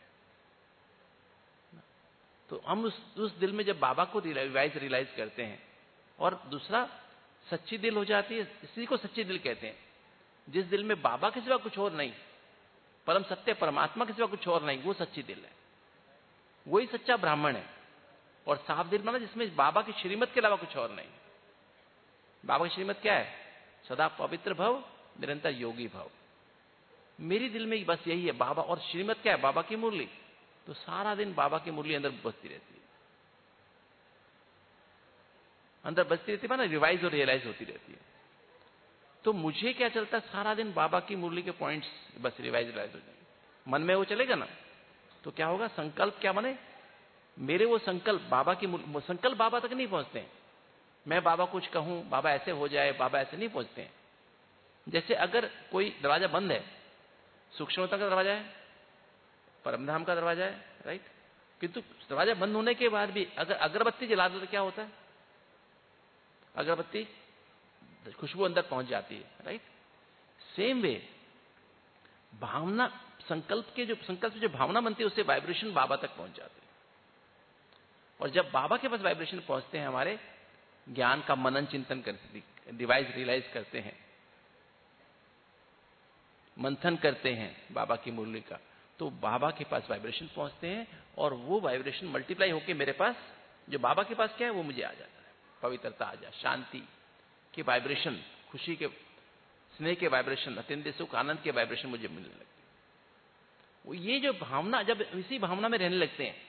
तो हम उस, उस दिल में जब बाबा को रियलाइज रियलाइज करते हैं, और दूसरा सच्ची दिल हो जाती है, इसी को सच्ची दिल कहते हैं, जिस दिल में बाबा के सिवा कुछ और नहीं, परम सत्य परमात्मा के सिवा कुछ और नहीं, वो सच्ची दिल है, वही सच्चा ब्राह्मण है। और साफ दिल माना जिसमें बाबा की श्रीमत के अलावा कुछ और नहीं। बाबा की श्रीमत क्या है? सदा पवित्र भव, निरंतर योगी भव। मेरी दिल में बस यही है बाबा, और श्रीमत क्या है? बाबा की मुरली। तो सारा दिन बाबा की मुरली अंदर बजती रहती है, अंदर बजती रहती है ना, रिवाइज और रियलाइज होती रहती है। तो मुझे क्या चलता है? सारा दिन बाबा की मुरली के पॉइंट्स बस रिवाइज रियलाइज हो जाएंगे, मन में वो चलेगा ना। तो क्या होगा? संकल्प क्या बने? मेरे वो संकल्प बाबा की संकल्प बाबा तक नहीं पहुंचते हैं। मैं बाबा कुछ कहूं, बाबा ऐसे हो जाए, बाबा ऐसे नहीं पहुंचते हैं। जैसे अगर कोई दरवाजा बंद है, सूक्ष्मता का दरवाजा है, परमधाम का दरवाजा है, राइट, किंतु दरवाजा बंद होने के बाद भी अगर अगरबत्ती जला दो तो क्या होता है? अगरबत्ती खुशबू अंदर पहुंच जाती है, राइट। सेम वे भावना, संकल्प के जो संकल्प जो भावना बनती है उससे वाइब्रेशन बाबा तक पहुंच जाती है। और जब बाबा के पास वाइब्रेशन पहुंचते हैं, हमारे ज्ञान का मनन चिंतन करते, डिवाइस रियलाइज करते हैं, मंथन करते हैं बाबा की मुरली का, तो बाबा के पास वाइब्रेशन पहुंचते हैं, और वो वाइब्रेशन मल्टीप्लाई होकर मेरे पास, जो बाबा के पास क्या है वो मुझे आ जाता है। पवित्रता आ जाए, शांति के वाइब्रेशन, खुशी के, स्नेह के वाइब्रेशन, अत्यंत सुख आनंद के वाइब्रेशन मुझे मिलने लगते हैं। वो ये जो भावना, जब इसी भावना में रहने लगते हैं,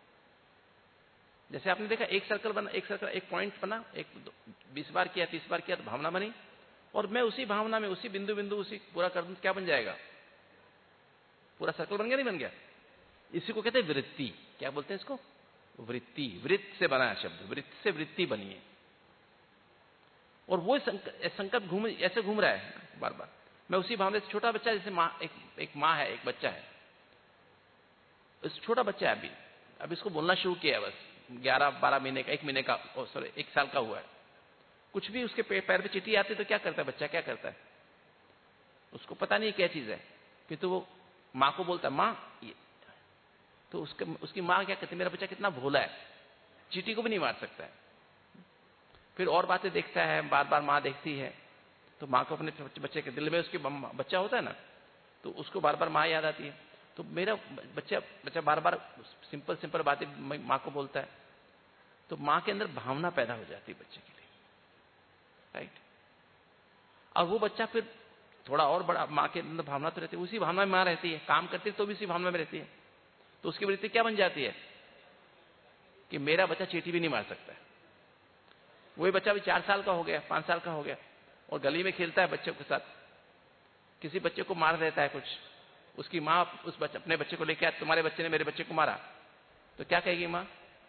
जैसे आपने देखा एक सर्कल बना, एक सर्कल, एक पॉइंट बना, एक बीस बार किया, तीस बार किया तो भावना बनी, और मैं उसी भावना में, उसी बिंदु बिंदु उसी पूरा कर दूं, क्या बन जाएगा? पूरा सर्कल बन गया, नहीं बन गया? इसी को कहते हैं वृत्ति। क्या बोलते हैं इसको? वृत्ति। वृत्त से बना है शब्द, वृत्त से वृत्ति बनी है। और वो संकल्प घूम ऐसे घूम रहा है बार बार। मैं उसी भावना से, छोटा बच्चा जैसे माँ, एक, एक माँ है, एक बच्चा है, इस छोटा बच्चा है, अभी अब इसको बोलना शुरू किया है, बस ग्यारह बारह महीने का, एक महीने का, सॉरी एक साल का हुआ है। कुछ भी उसके पैर पे चिट्ठी आती तो क्या करता है बच्चा? क्या करता है? उसको पता नहीं क्या चीज है, किंतु वो माँ को बोलता है माँ ये, तो उसके उसकी माँ क्या कहती है? मेरा बच्चा कितना भोला है, चींटी को भी नहीं मार सकता है। फिर और बातें देखता है, बार बार माँ देखती है, तो माँ को अपने बच्चे के दिल में, उसके बच्चा होता है ना, तो उसको बार बार माँ याद आती है। तो मेरा बच्चा बच्चा बार बार सिंपल सिंपल बातें माँ को बोलता है, तो माँ के अंदर भावना पैदा हो जाती है बच्चे के लिए, राइट। और वो बच्चा फिर थोड़ा और बड़ा, माँ के अंदर भावना तो रहती है, उसी भावना में माँ रहती है, काम करती है तो भी उसी भावना में रहती है। तो उसकी वृत्ति क्या बन जाती है कि मेरा बच्चा चींटी भी नहीं मार सकता है। वही बच्चा भी चार साल का हो गया, पांच साल का हो गया, और गली में खेलता है बच्चों के साथ, किसी बच्चे को मार देता है कुछ, उसकी माँ उस बच्चे, अपने बच्चे को लेकर, तुम्हारे बच्चे ने मेरे बच्चे को मारा, तो क्या कहेगी माँ?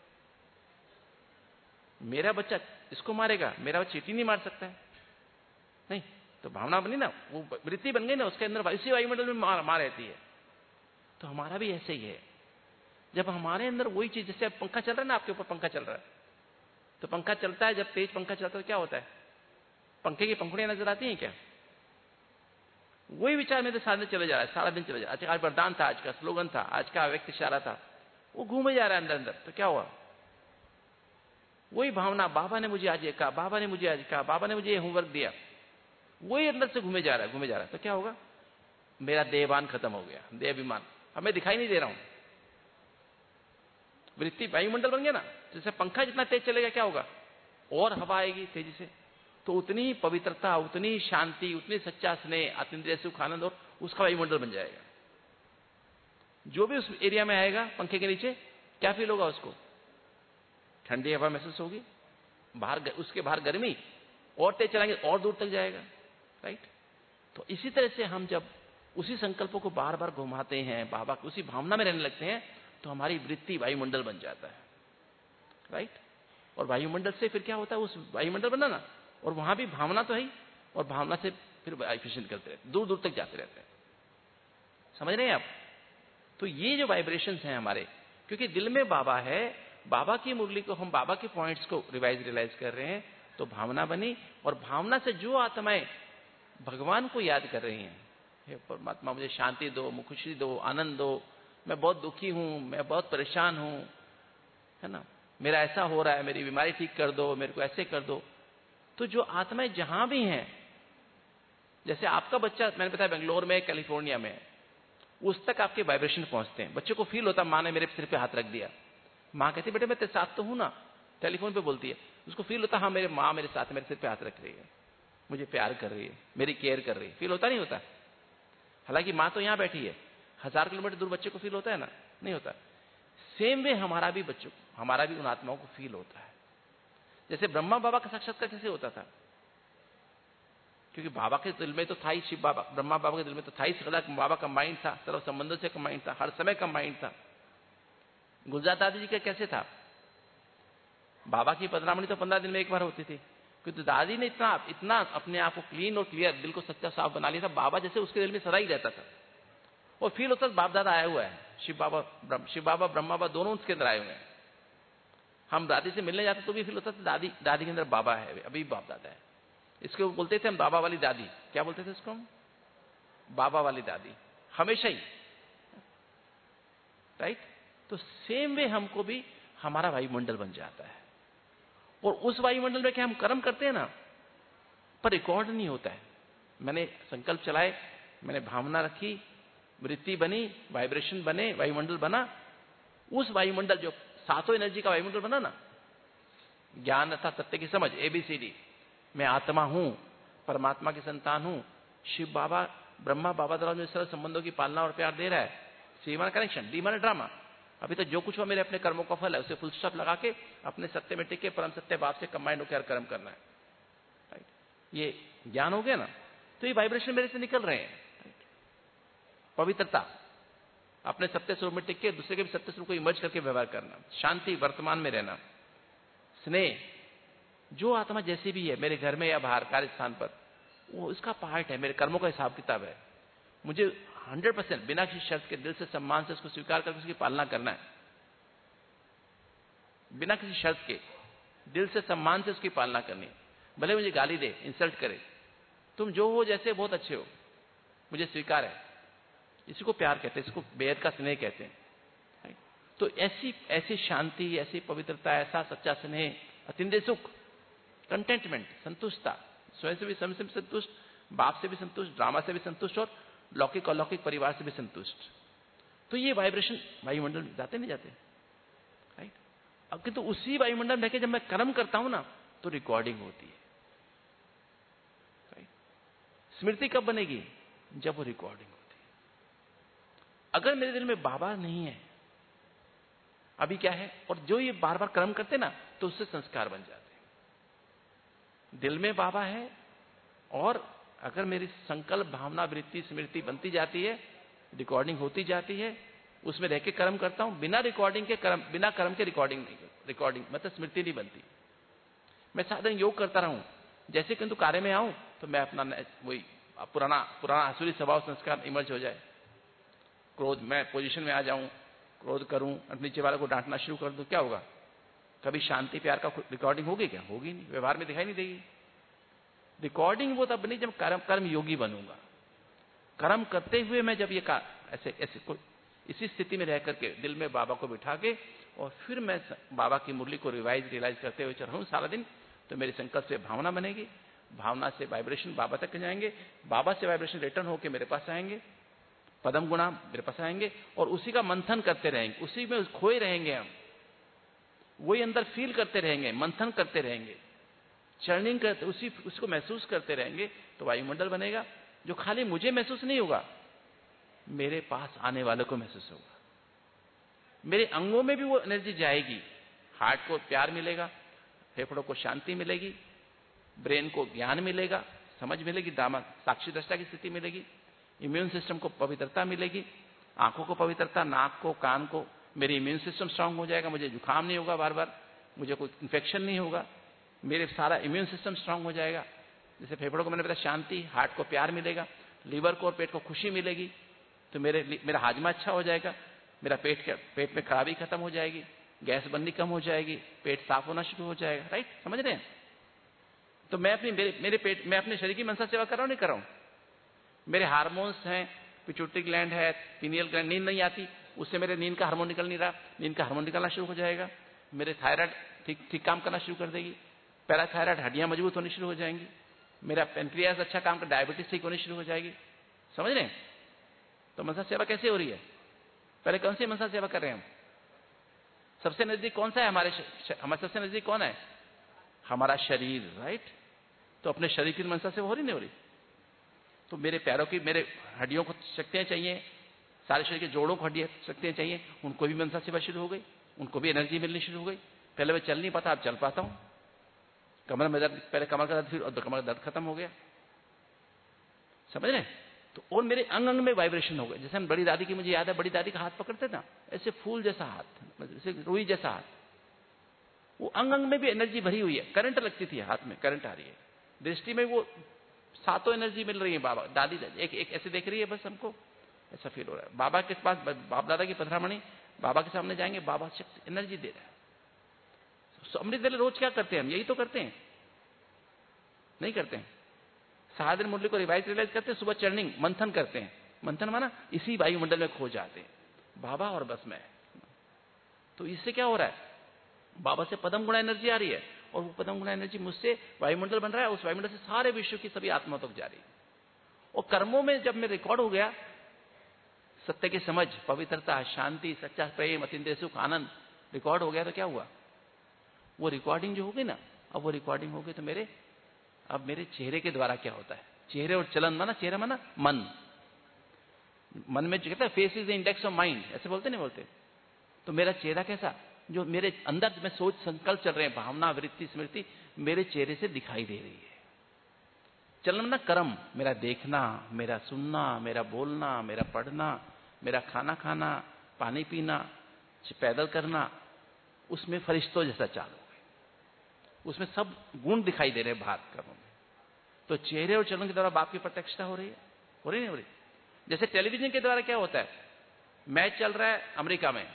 मेरा बच्चा इसको मारेगा, मेरा बच्चा चींटी नहीं मार सकता है। नहीं, तो भावना बनी ना, वो वृत्ति बन गई ना, उसके अंदर इसी वायुमंडल में मार, मार रहती है। तो हमारा भी ऐसे ही है, जब हमारे अंदर वही चीज, जैसे अब पंखा चल रहा है ना, आपके ऊपर पंखा चल रहा है, तो पंखा चलता है, जब तेज पंखा चलता है तो क्या होता है? पंखे की पंखुड़ियां नजर आती हैं क्या? वही विचार में तो सारा दिन चले जा रहा है, सारा दिन चले जा रहा है। आज वरदान था, आज का स्लोगन था, आज का व्यक्ति इशारा था, वो घूमे जा रहा है अंदर अंदर, तो क्या हुआ? वही भावना, बाबा ने मुझे आज ये कहा, बाबा ने मुझे आज कहा, बाबा ने मुझे ये होमवर्क दिया, वही अंदर से घूमे जा रहा है, घूमे जा रहा है। तो क्या होगा? मेरा देहभान खत्म हो गया, देह अभिमान, अब मैं दिखाई नहीं दे रहा हूं। वृत्ति वायुमंडल बन गया ना, जैसे पंखा जितना तेज चलेगा क्या होगा? और हवा आएगी तेजी से, तो उतनी पवित्रता, उतनी शांति, उतनी सच्चा स्नेह, अतीन्द्रिय सुख, आनंद, और उसका वायुमंडल बन जाएगा। जो भी उस एरिया में आएगा पंखे के नीचे, क्या फील होगा उसको? ठंडी हवा महसूस होगी, बाहर उसके बाहर गर्मी, और तेज चलाएंगे और दूर तक जाएगा, राइट। तो इसी तरह से हम जब उसी संकल्पों को बार बार घुमाते हैं, बाबा उसी भावना में रहने लगते हैं, तो हमारी वृत्ति वायुमंडल बन जाता है, राइट। और वायुमंडल से फिर क्या होता है? उस वायुमंडल बना ना, और वहां भी भावना तो है ही, और भावना से फिर वाइब्रेशन करते रहते, दूर दूर तक जाते रहते हैं। समझ रहे हैं आप? तो ये जो वाइब्रेशंस हैं हमारे, क्योंकि दिल में बाबा है, बाबा की मुरली को हम, बाबा के पॉइंट्स को रिवाइज रियलाइज कर रहे हैं, तो भावना बनी, और भावना से जो आत्माएं भगवान को याद कर रही हैं, हे परमात्मा मुझे शांति दो, मुझे खुशी दो, आनंद दो, मैं बहुत दुखी हूं, मैं बहुत परेशान हूं, है ना, मेरा ऐसा हो रहा है, मेरी बीमारी ठीक कर दो, मेरे को ऐसे कर दो। तो जो आत्माएं जहां भी हैं, जैसे आपका बच्चा, मैंने बताया बेंगलोर में, कैलिफोर्निया में, उस तक आपके वाइब्रेशन पहुंचते हैं। बच्चे को फील होता, माँ ने मेरे सिर पे हाथ रख दिया, माँ कहती बेटे मैं तेरे साथ तो हूं ना, टेलीफोन पे बोलती है, उसको फील होता हाँ मेरे माँ मेरे साथ, मेरे सिर पे हाथ रख रही है, मुझे प्यार कर रही है, मेरी केयर कर रही है। फील होता नहीं होता? हालांकि माँ तो यहां बैठी है, हजार किलोमीटर दूर बच्चे को फील होता है ना? नहीं होता। सेम वे हमारा भी बच्चों, हमारा भी उन आत्माओं को फील होता है। जैसे ब्रह्मा बाबा का साक्षात्कार कैसे होता था? क्योंकि बाबा के दिल में तो था ही, शिव बाबा, ब्रह्मा बाबा के दिल में तो था ही, सदा बाबा का माइंड था, सर्व संबंधों से का माइंड था, हर समय का माइंड था। गुलजार दादी जी का कैसे था? बाबा की पदरामणी तो पंद्रह दिन में एक बार होती थी, क्योंकि दादी ने इतना इतना अपने आप को क्लीन और क्लियर, दिल को सच्चा साफ बना लिया था, बाबा जैसे उसके दिल में सदा ही रहता था, और फील होता बाप दादा आया हुआ है, शिव बाबा शिव बाबा ब्रह्मा बाबा दोनों उसके अंदर आए हुए हैं। हम दादी से मिलने जाते तो भी फील होता था दादी दादी के अंदर बाबा है, अभी बाप दादा है। इसको बोलते थे हम बाबा वाली दादी। क्या बोलते थे इसको हम? बाबा वाली दादी, हमेशा ही, राइट। तो सेम वे हमको भी हमारा वायुमंडल बन जाता है, और उस वायुमंडल में क्या हम कर्म करते हैं ना, पर रिकॉर्ड नहीं होता है। मैंने संकल्प चलाए, मैंने भावना रखी, वृत्ति बनी, वाइब्रेशन बने, वायुमंडल बना, उस वायुमंडल जो सातों एनर्जी का वायुमंडल बना ना, ज्ञान अर्थात सत्य की समझ, एबीसीडी, मैं आत्मा हूं, परमात्मा की संतान हूं, शिव बाबा ब्रह्मा बाबा द्वारा मुझे सरल संबंधों की पालना और प्यार दे रहा है, सी माने कनेक्शन, डी माने ड्रामा, अभी तो जो कुछ हुआ मेरे अपने कर्मों का फल है, उसे फुल स्टॉप लगा के अपने सत्य में टिके परम सत्य बाप से कंबाइंड होकर कर्म करना है, राइट। ये ज्ञान हो गया ना, तो ये वाइब्रेशन मेरे से निकल रहे हैं, राइट। पवित्रता, अपने सत्य स्वरूप में टिक के दूसरे के भी सत्य स्वरूप को इमर्ज करके व्यवहार करना, शांति, वर्तमान में रहना, स्नेह, जो आत्मा जैसी भी है मेरे घर में या बाहर कार्य स्थान पर, वो इसका पार्ट है, मेरे कर्मों का हिसाब किताब है, मुझे हंड्रेड परसेंट बिना किसी शर्त के दिल से सम्मान से उसको स्वीकार करके उसकी पालना करना है, बिना किसी शर्त के दिल से सम्मान से उसकी पालना करनी है। भले मुझे गाली दे, इंसल्ट करे, तुम जो हो जैसे बहुत अच्छे हो, मुझे स्वीकार है, इसी को प्यार कहते हैं, इसको बेहद का स्नेह कहते हैं। तो ऐसी ऐसी शांति, ऐसी पवित्रता, ऐसा सच्चा स्नेह, अतीन्द्रिय सुख, कंटेंटमेंट, संतुष्टता, स्वयं से भी स्वयं से भी संतुष्ट, बाप से भी संतुष्ट, ड्रामा से भी संतुष्ट, और लौकिक अलौकिक परिवार से भी संतुष्ट। तो ये वाइब्रेशन वायुमंडल में जाते नहीं जाते, राइट। अब किंतु उसी वायुमंडल में जब मैं कर्म करता हूं ना, तो रिकॉर्डिंग होती है, राइट। स्मृति कब बनेगी? जब वो रिकॉर्डिंग होती है। अगर मेरे दिल में बाबा नहीं है, अभी क्या है, और जो ये बार बार कर्म करते ना, तो उससे संस्कार बन जाते हैं। दिल में बाबा है, और अगर मेरी संकल्प, भावना, वृत्ति, स्मृति बनती जाती है, रिकॉर्डिंग होती जाती है, उसमें रह के कर्म करता हूं, बिना रिकॉर्डिंग के कर्म, बिना कर्म के रिकॉर्डिंग नहीं, रिकॉर्डिंग मतलब स्मृति नहीं बनती। मैं साधन योग करता रहूं, जैसे किंतु कार्य में आऊं तो मैं अपना वही पुराना पुराना आसुरी स्वभाव संस्कार इमर्ज हो जाए, क्रोध में पोजीशन में आ जाऊं, क्रोध करूं, नीचे वाले को डांटना शुरू कर दूं, क्या होगा? कभी शांति प्यार का रिकॉर्डिंग होगी क्या? होगी नहीं, व्यवहार में दिखाई नहीं देगी। रिकॉर्डिंग वो तब नहीं जब कर्म कर्म योगी बनूंगा। कर्म करते हुए मैं जब ये ऐसे ऐसे कोई इसी स्थिति में रह करके दिल में बाबा को बिठा के और फिर मैं बाबा की मुरली को रिवाइज रियलाइज करते हुए चल रहा हूं सारा दिन, तो मेरे संकल्प से भावना बनेगी, भावना से वाइब्रेशन बाबा तक जाएंगे, बाबा से वाइब्रेशन रिटर्न होकर मेरे पास आएंगे, पदम गुणा मेरे पास आएंगे, और उसी का मंथन करते रहेंगे, उसी में खोए रहेंगे हम, वही अंदर फील करते रहेंगे, मंथन करते रहेंगे, चर्निंग करते, उसी उसको महसूस करते रहेंगे, तो वायुमंडल बनेगा जो खाली मुझे महसूस नहीं होगा, मेरे पास आने वालों को महसूस होगा। मेरे अंगों में भी वो एनर्जी जाएगी, हार्ट को प्यार मिलेगा, फेफड़ों को शांति मिलेगी, ब्रेन को ज्ञान मिलेगा, समझ मिलेगी, दामन साक्षी दृष्टा की स्थिति मिलेगी, इम्यून सिस्टम को पवित्रता मिलेगी, आंखों को पवित्रता, नाक को, कान को, मेरी इम्यून सिस्टम स्ट्रांग हो जाएगा, मुझे जुकाम नहीं होगा बार बार, मुझे कोई इन्फेक्शन नहीं होगा, मेरे सारा इम्यून सिस्टम स्ट्रांग हो जाएगा। जैसे फेफड़ों को मैंने बताया शांति, हार्ट को प्यार मिलेगा, लीवर को और पेट को खुशी मिलेगी, तो मेरे मेरा हाजमा अच्छा हो जाएगा, मेरा पेट के पेट में खराबी खत्म हो जाएगी, गैस बननी कम हो जाएगी, पेट साफ होना शुरू हो जाएगा। राइट, समझ रहे हैं? तो मैं अपनी मेरे, मेरे पेट मैं अपने शरीर की मनसा सेवा कर रहा हूं, नहीं कर रहा हूं? मेरे हार्मोन्स हैं, पिट्यूटरी ग्लैंड है, पीनियल ग्लैंड, नींद नहीं आती, उससे मेरे नींद का हार्मोन निकल नहीं रहा, नींद का हार्मोन निकलना शुरू हो जाएगा, मेरे थायराइड ठीक ठीक काम करना शुरू कर देगी, पैराथायराइड हड्डियां मजबूत होनी शुरू हो जाएंगी, मेरा पेनक्रियास अच्छा काम कर, डायबिटीज ठीक होनी शुरू हो जाएगी। समझ रहे हैं? तो मनसा सेवा कैसे हो रही है? पहले कौन सी मनसा सेवा कर रहे हैं हम? सबसे नजदीक कौन सा है हमारे हमारे सबसे नजदीक कौन है? हमारा शरीर। राइट, तो अपने शरीर की मनसा सेवा हो रही नहीं हो रही? तो मेरे पैरों की, मेरे हड्डियों को शक्तियां चाहिए, सारे शरीर के जोड़ों को हड्डियां शक्तियां चाहिए, उनको भी मनसा सेवा शुरू हो गई, उनको भी एनर्जी मिलनी शुरू हो गई। पहले मैं चल नहीं पाता, अब चल पाता हूं, कमर में दर्द, पहले कमर का दर्द, फिर कमर का दर्द खत्म हो गया। समझ रहे? तो और मेरे अंग अंग में वाइब्रेशन हो गए। जैसे हम बड़ी दादी की, मुझे याद है बड़ी दादी का हाथ पकड़ते ना, ऐसे फूल जैसा हाथ, जैसे रुई जैसा हाथ, वो अंग अंग में भी एनर्जी भरी हुई है, करंट लगती थी हाथ में, करंट आ रही है, दृष्टि में वो सातों एनर्जी मिल रही है। बाबा दादी एक एक ऐसे देख रही है, बस हमको ऐसा फील हो रहा है। बाबा के पास, बाप दादा की पथरामणि, बाबा के सामने जाएंगे, बाबा शक्ति एनर्जी दे रहा है। अमृत वेले रोज क्या करते हैं हम? यही तो करते हैं, नहीं करते हैं? सारा दिन मुरली को रिवाइज रिवाइज करते हैं, सुबह चर्निंग मंथन करते हैं, मंथन माना इसी वायुमंडल में खो जाते हैं, बाबा और बस मैं। तो इससे क्या हो रहा है? बाबा से पदम गुणा एनर्जी आ रही है, और वो पदम गुणा एनर्जी मुझसे वायुमंडल बन रहा है, उस वायुमंडल से सारे विश्व की सभी आत्मा तक जा रही है। और कर्मों में जब मैं रिकॉर्ड हो गया, सत्य की समझ, पवित्रता, शांति, सच्चा प्रेम, अतिंद्रिय सुख, आनंद रिकॉर्ड हो गया, तो क्या हुआ? वो रिकॉर्डिंग जो होगी ना, अब वो रिकॉर्डिंग होगी तो मेरे अब मेरे चेहरे के द्वारा क्या होता है? चेहरे और चलन माना, चेहरा माना मन, मन में जो कहता है face is the index of mind, ऐसे बोलते नहीं बोलते? तो मेरा चेहरा कैसा, जो मेरे अंदर में सोच संकल्प चल रहे हैं, भावना, वृत्ति, स्मृति मेरे चेहरे से दिखाई दे रही है। चलन ना कर्म, मेरा देखना, मेरा सुनना, मेरा बोलना, मेरा पढ़ना, मेरा खाना खाना, पानी पीना, पैदल करना, उसमें फरिश्तों जैसा चालू है, उसमें सब गुण दिखाई दे रहे हैं बाहर कर्मों में। तो चेहरे और चलन के द्वारा बाप की प्रत्यक्षता हो रही है, हो रही नहीं हो रही? जैसे टेलीविजन के द्वारा क्या होता है, मैच चल रहा है अमेरिका में,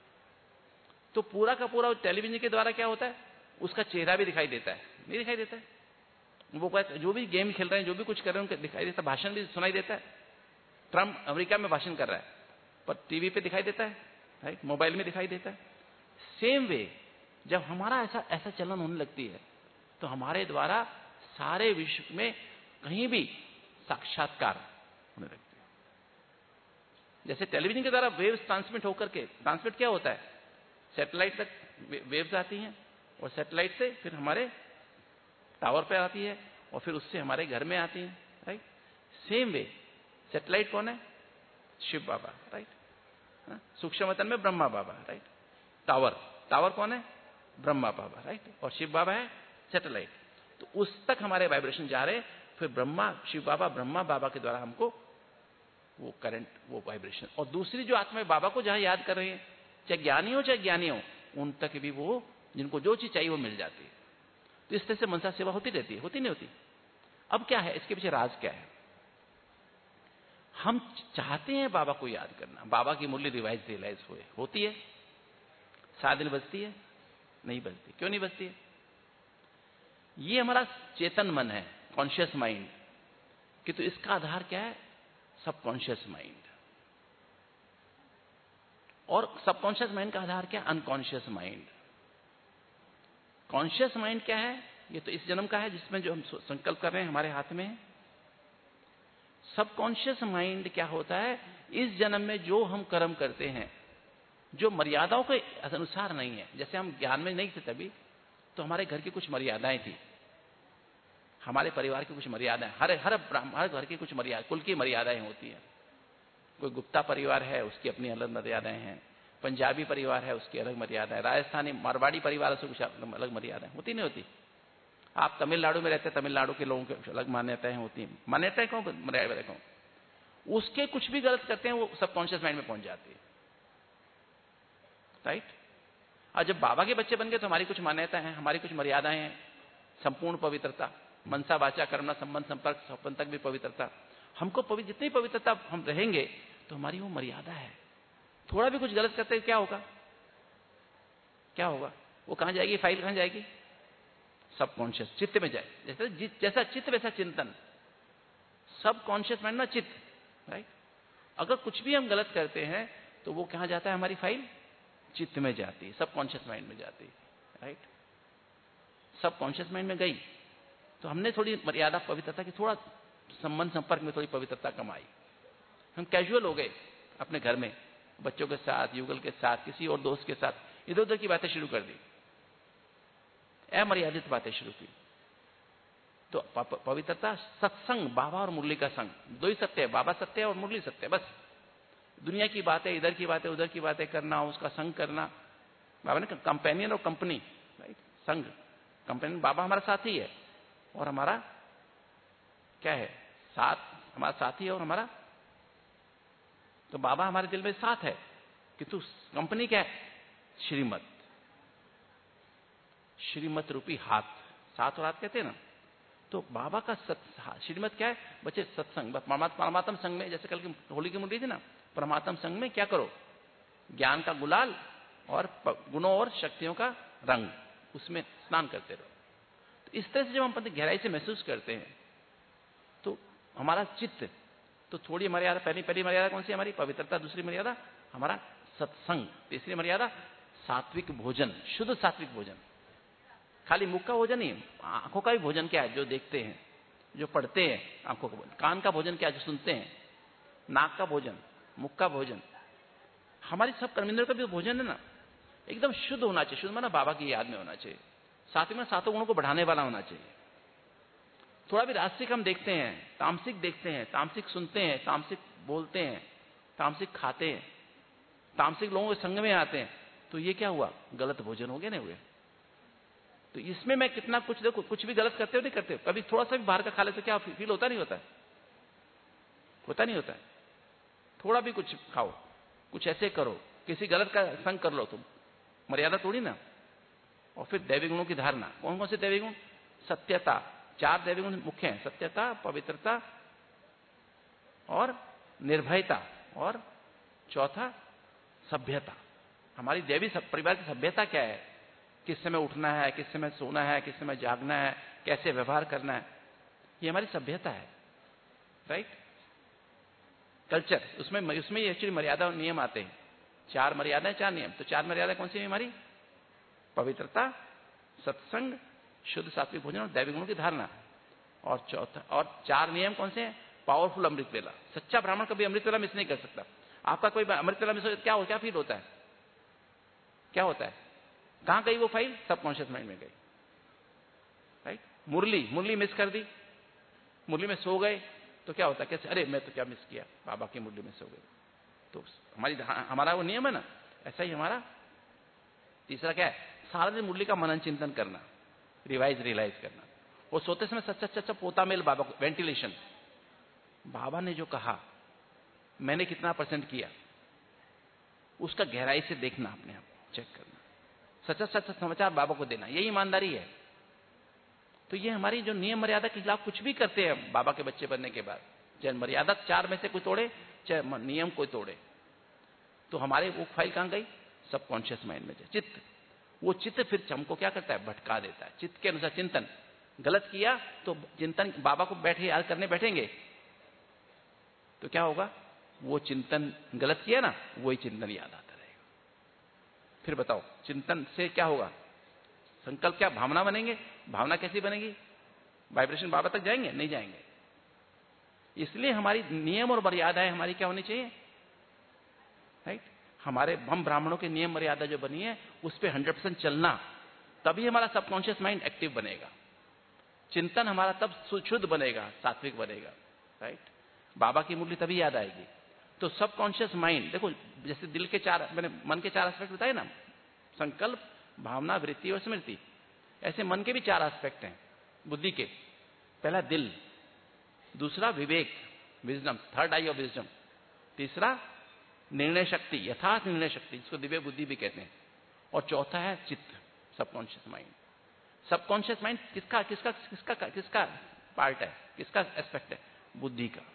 तो पूरा का पूरा टेलीविजन के द्वारा क्या होता है, उसका चेहरा भी दिखाई देता है, नहीं दिखाई देता है? वो जो भी गेम खेल रहे हैं, जो भी कुछ कर रहे हैं, उनको दिखाई देता है, भाषण भी सुनाई देता है। ट्रंप अमेरिका में भाषण कर रहा है, पर टीवी पे दिखाई देता है, राइट, मोबाइल में दिखाई देता है। सेम वे जब हमारा ऐसा ऐसा चलन होने लगती है, तो हमारे द्वारा सारे विश्व में कहीं भी साक्षात्कार होने लगती है। जैसे टेलीविजन के द्वारा वेव्स ट्रांसमिट होकर के, ट्रांसमिट क्या होता है, सैटेलाइट तक वेव्स आती हैं, और सैटेलाइट से फिर हमारे टावर पे आती है, और फिर उससे हमारे घर में आती है। राइट, सेम वे सैटेलाइट कौन है? शिव बाबा। राइट, सूक्ष्म वतन में Brahma Baba. Right, tower tower कौन है? ब्रह्मा बाबा। राइट, और शिव बाबा है सैटेलाइट। तो उस तक हमारे वाइब्रेशन जा रहे, फिर ब्रह्मा शिव बाबा ब्रह्मा बाबा के द्वारा हमको वो करंट, वो वाइब्रेशन, और दूसरी जो आत्मा बाबा को जहां याद कर रही है, चाहे ज्ञानी हो चाहे ज्ञानी हो, उन तक भी वो जिनको जो चीज चाहिए वो मिल जाती है। तो इस तरह से मनसा सेवा होती रहती है, होती नहीं होती? अब क्या है इसके पीछे राज क्या है? हम चाहते हैं बाबा को याद करना, बाबा की मुरली रिवाइज रियलाइज हुए, होती है? सात दिन बजती है? नहीं बजती। क्यों नहीं बजती है? ये हमारा चेतन मन है, कॉन्शियस माइंड, कि तो इसका आधार क्या है? Subconscious mind. और सबकॉन्शियस माइंड का आधार क्या? Unconscious mind. कॉन्शियस माइंड क्या है? ये तो इस जन्म का है जिसमें जो हम संकल्प कर रहे हैं हमारे हाथ में है। सबकॉन्शियस माइंड क्या होता है? इस जन्म में जो हम कर्म करते हैं, जो मर्यादाओं के अनुसार नहीं है। जैसे हम ज्ञान में नहीं थे तभी तो हमारे घर की कुछ मर्यादाएं थी, हमारे परिवार की कुछ मर्यादाएं, हर हर हर घर की कुछ मर्यादा, कुल की मर्यादाएं होती हैं। कोई गुप्ता परिवार है उसकी अपनी अलग मर्यादाएं हैं, पंजाबी परिवार है उसकी अलग मर्यादा है, राजस्थानी मारवाड़ी परिवार से कुछ अलग मर्यादाएं होती नहीं होती। आप तमिलनाडु में रहते हैं, तमिलनाडु के लोगों की अलग मान्यताएं होती हैं। मान्यताएं कौन मर्यादा कौन? उसके कुछ भी गलत करते हैं वो सबकॉन्शियस माइंड में पहुंच जाती है, राइट। और जब बाबा के बच्चे बन गए तो हमारी कुछ मान्यताएं हैं, हमारी कुछ मर्यादाएं हैं। संपूर्ण पवित्रता, मनसा वाचा कर्मणा संबंध संपर्क स्वप्न तक भी पवित्रता। हमको पवित्र, जितनी पवित्रता हम रहेंगे तो हमारी वो मर्यादा है। थोड़ा भी कुछ गलत करते हैं क्या होगा? क्या होगा? वो कहां जाएगी? फाइल कहां जाएगी? सबकॉन्शियस चित्त में जाए। जैसे जैसा चित्त वैसा चिंतन। सबकॉन्शियस माइंड में चित्त, राइट। अगर कुछ भी हम गलत करते हैं तो वो कहां जाता है? हमारी फाइल चित्त में जाती है, सबकॉन्शियस माइंड में जाती है, राइट। सबकॉन्शियस माइंड में गई तो हमने थोड़ी मर्यादा पवित्रता की, थोड़ा संबंध संपर्क में थोड़ी पवित्रता कमाई। हम कैजुअल हो गए अपने घर में, बच्चों के साथ, युगल के साथ, किसी और दोस्त के साथ इधर उधर की बातें शुरू कर दी, अमर्यादित बातें शुरू की। तो पवित्रता सत्संग, बाबा और मुरली का संग, दो ही सत्य है, बाबा सत्य है और मुरली सत्य है। बस दुनिया की बातें, इधर की बातें उधर की बातें करना, उसका संग करना। बाबा ने कंपेनियन और कंपनी, राइट, संग कंपेनियन। बाबा हमारा साथी है और हमारा क्या है? साथ, हमारा साथी है और हमारा, तो बाबा हमारे दिल में साथ है किंतु कंपनी क्या है? श्रीमत, श्रीमत रूपी हाथ, साथ और हाथ कहते हैं ना। तो बाबा का सत श्रीमत क्या है बच्चे? सत्संग, परमात्म संग में। जैसे कल की होली की मुंडी थी ना, परमात्म संग में क्या करो? ज्ञान का गुलाल और गुणों और शक्तियों का रंग, उसमें स्नान करते रहो। तो इस तरह से जब हम अपनी गहराई से महसूस करते हैं तो हमारा चित्त, तो थोड़ी मर्यादा, पहली पहली मर्यादा कौन सी? हमारी पवित्रता। दूसरी मर्यादा हमारा सत्संग। तीसरी मर्यादा सात्विक भोजन, शुद्ध सात्विक भोजन। खाली मुख का भोजन नहीं, आंखों का भी भोजन क्या है? जो देखते हैं, जो पढ़ते हैं, आंखों का भोजन। कान का भोजन क्या है? जो सुनते हैं। नाक का भोजन, मुख का भोजन, हमारी सब कर्मेंद्रियों का भी भोजन है ना, एकदम शुद्ध होना चाहिए। शुद्ध माना बाबा की याद में होना चाहिए। साथ में सातों गुणों को बढ़ाने वाला होना चाहिए। थोड़ा भी रास्तिक हम देखते हैं, तामसिक देखते हैं, तामसिक सुनते हैं, तामसिक बोलते हैं, तामसिक खाते हैं, तामसिक लोगों के संग में आते हैं, तो ये क्या हुआ? गलत भोजन हो गया नहीं हुए? तो इसमें मैं कितना कुछ देखो, कुछ भी गलत करते हो नहीं करते हो, कभी थोड़ा सा भी बाहर का खा ले तो क्या फील होता नहीं होता है? होता नहीं होता है? थोड़ा भी कुछ खाओ, कुछ ऐसे करो, किसी गलत का संग कर लो तुम, मर्यादा तोड़ी ना। और फिर दैवी गुणों की धारणा। कौन कौन से दैवी गुण? सत्यता। चार दैवी गुण मुख्य हैं, सत्यता, पवित्रता और निर्भयता, और चौथा सभ्यता। हमारी दैवी परिवार की सभ्यता क्या है? किस समय उठना है, किस समय सोना है, किस समय जागना है, कैसे व्यवहार करना है, ये हमारी सभ्यता है, राइट। कल्चर, उसमें उसमें एक्चुअली मर्यादा और नियम आते हैं। चार मर्यादाएं, चार नियम। तो चार मर्यादा कौन सी है हमारी? पवित्रता, सत्संग, शुद्ध सात्विक भोजन और दैविक गुणों की धारणा। और चौथा, और चार नियम कौन से हैं? पावरफुल अमृत वेला। सच्चा ब्राह्मण कभी अमृत वेला मिस नहीं कर सकता। आपका कोई अमृत वेला मिस हो, क्या हो, क्या फील होता है? क्या होता है? कहां गई वो फाइल? सबकॉन्शियस माइंड में गई, राइट। मुरली, मुरली मिस कर दी, मुरली में सो गए तो क्या होता है? कैसे? अरे मैं तो क्या मिस किया, बाबा की मुरली में सो गए। तो हमारी, हमारा वो नियम है ना, ऐसा ही हमारा तीसरा क्या है? सारा दिन मुरली का मनन चिंतन करना, रिवाइज रियलाइज करना। वो सोते समय सच्चा सच्चा पोता मेल बाबा को, वेंटिलेशन, बाबा ने जो कहा मैंने कितना परसेंट किया, उसका गहराई से देखना, अपने आप चेक करना, सच्चा सच्चा समाचार बाबा को देना, यही ईमानदारी है। तो ये हमारी जो नियम मर्यादा के खिलाफ कुछ भी करते हैं बाबा के बच्चे बनने के बाद, चाहे मर्यादा चार में से कोई तोड़े, चाहे नियम कोई तोड़े, तो हमारे वो फाइल कहां गई? सबकॉन्शियस माइंड में। चित्त, वो चित्त फिर हमको क्या करता है? भटका देता है। चित्त के अनुसार चिंतन, गलत किया तो चिंतन, बाबा को बैठे याद करने बैठेंगे तो क्या होगा? वो चिंतन, गलत किया ना, वही चिंतन याद आता रहेगा। फिर बताओ चिंतन से क्या होगा? संकल्प क्या भावना बनेंगे? भावना कैसी बनेगी? वाइब्रेशन बाबा तक जाएंगे? नहीं जाएंगे। इसलिए हमारी नियम और मर्यादाएं हमारी क्या होनी चाहिए? राइट? हमारे हम ब्राह्मणों के नियम मर्यादा जो बनी है उस पर हंड्रेड परसेंट चलना, तभी हमारा सबकॉन्शियस माइंड एक्टिव बनेगा। चिंतन हमारा तब शुद्ध बनेगा, सात्विक बनेगा। राइट? बाबा की मुरली तभी याद आएगी। तो सबकॉन्शियस माइंड देखो, जैसे दिल के चार, मैंने मन के चार एस्पेक्ट बताए ना, संकल्प, भावना, वृत्ति और स्मृति। ऐसे मन के भी चार एस्पेक्ट हैं बुद्धि के। पहला दिल, दूसरा विवेक, wisdom, third eye of wisdom, तीसरा निर्णय शक्ति, यथार्थ निर्णय शक्ति, जिसको दिव्य बुद्धि भी कहते हैं, और चौथा है चित्त, सबकॉन्शियस माइंड। सबकॉन्शियस माइंड किसका किसका किसका किसका पार्ट है, किसका एस्पेक्ट है? बुद्धि का।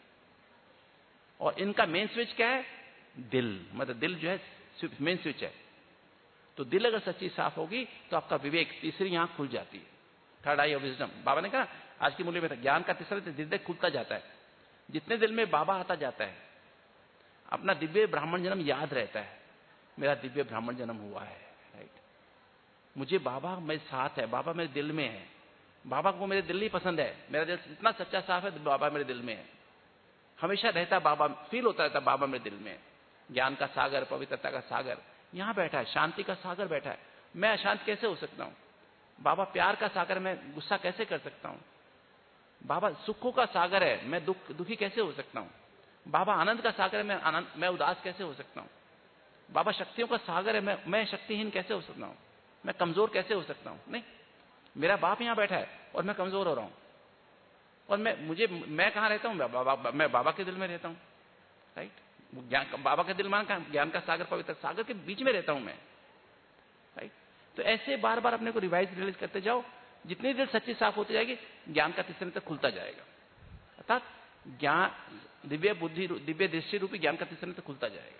और इनका मेन स्विच क्या है? दिल, मतलब दिल जो है मेन स्विच है। तो दिल अगर सच्ची साफ होगी तो आपका विवेक, तीसरी आंख खुल जाती है, third eye of wisdom. Baba ने कहा आज की मुरली में था, ज्ञान का तीसरा दिल खुलता जाता है। जितने दिल में बाबा आता जाता है, अपना दिव्य ब्राह्मण जन्म याद रहता है, मेरा दिव्य ब्राह्मण जन्म हुआ है। राइट? मुझे बाबा मेरे साथ है, बाबा मेरे दिल में है, बाबा को मेरे दिल ही पसंद है, मेरा दिल इतना सच्चा साफ है, बाबा मेरे दिल में है, हमेशा रहता बाबा, फील होता रहता बाबा मेरे दिल में। ज्ञान का सागर, पवित्रता का सागर यहां बैठा है, शांति का सागर बैठा है। मैं अशांत कैसे हो सकता हूं? बाबा प्यार का सागर, मैं गुस्सा कैसे कर सकता हूं? बाबा सुखों का सागर है, मैं दुख दुखी कैसे हो सकता हूं? बाबा आनंद का सागर है, मैं आनंद मैं उदास कैसे हो सकता हूं? बाबा शक्तियों का सागर है, मैं मैं शक्तिहीन कैसे हो सकता हूं? मैं कमजोर कैसे हो सकता हूं? नहीं, मेरा बाप यहां बैठा है और मैं कमजोर हो रहा हूं। और मैं मुझे मैं कहां रहता हूं? बाबा, मैं बाबा के दिल में रहता हूं। राइट? ज्ञान, बाबा का दिल मान का ज्ञान का सागर, पवित्र सागर के बीच में रहता हूं मैं। राइट? तो ऐसे बार बार अपने को रिवाइज रियलाइज करते जाओ, जितनी देर सच्ची साफ होती जाएगी ज्ञान का तीसरे तक खुलता जाएगा। अर्थात ज्ञान, दिव्य बुद्धि, दिव्य दृष्टि रूपी ज्ञान का तीसरे तक खुलता जाएगा।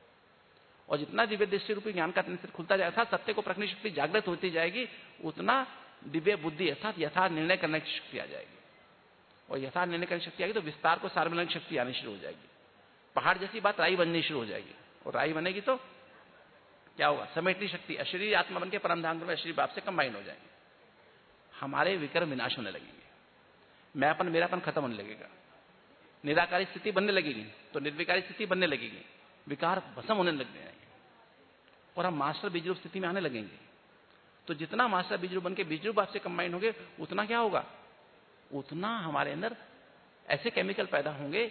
और जितना दिव्य दृष्टि रूपी ज्ञान का तीसरे खुलता जाएगा, अर्थात सत्य को परखने की शक्ति जागृत होती जाएगी, उतना दिव्य बुद्धि अर्थात यथार्थ निर्णय करने की शक्ति आ जाएगी। और यथार्थ निर्णय करने की शक्ति आएगी तो विस्तार को सार मिलाने की शक्ति आनी शुरू हो जाएगी। पहाड़ जैसी बात राई बननी शुरू हो जाएगी, और राई बनेगी तो क्या होगा? समेटनी शक्ति, अशरीरी आत्मा बन के परम धाम में अशरीरी बाप से कंबाइन हो जाएंगे। हमारे विक्रम विनाश होने लगेंगे, मैंपन मेरापन खत्म होने लगेगा, निराकारी स्थिति बनने लगेगी तो निर्विकारी स्थिति बनने लगेगी, विकार भस्म होने लग जाएंगे और हम मास्टर बीजरूप स्थिति में आने लगेंगे। तो जितना मास्टर बीजरूप बन के बीजरूप बाप से कंबाइन होंगे, उतना क्या होगा? उतना हमारे अंदर ऐसे केमिकल पैदा होंगे,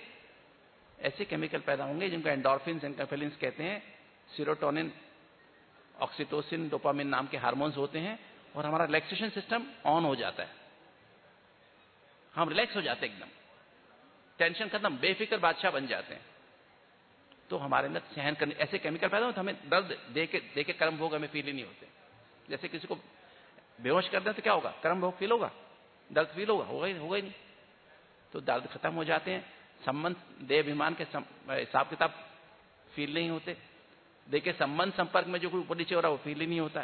ऐसे केमिकल पैदा होंगे जिनको एंडोर्फिन्स, एनकेफेलिन्स कहते हैं, सीरोटोनिन, ऑक्सीटोसिन, डोपामिन नाम के हार्मोन्स होते हैं, और हमारा रिलैक्सेशन सिस्टम ऑन हो जाता है। हम रिलैक्स हो जाते हैं, एकदम टेंशन खत्म, बेफिक्र बादशाह बन जाते हैं। तो हमारे अंदर सहन करने ऐसे केमिकल पैदा होते, हमें दर्द देके देके कर्म भोग हमें फील ही नहीं होते। जैसे किसी को बेहोश कर दें तो क्या होगा? कर्म भोग फील होगा, दर्द फील होगा? होगा ही होगा ही नहीं। तो दर्द खत्म हो जाते हैं, संबंध देह अभिमान के हिसाब किताब फील नहीं होते, देखिए संबंध संपर्क में जो कोई ऊपर नीचे हो रहा है वो फील ही नहीं होता है।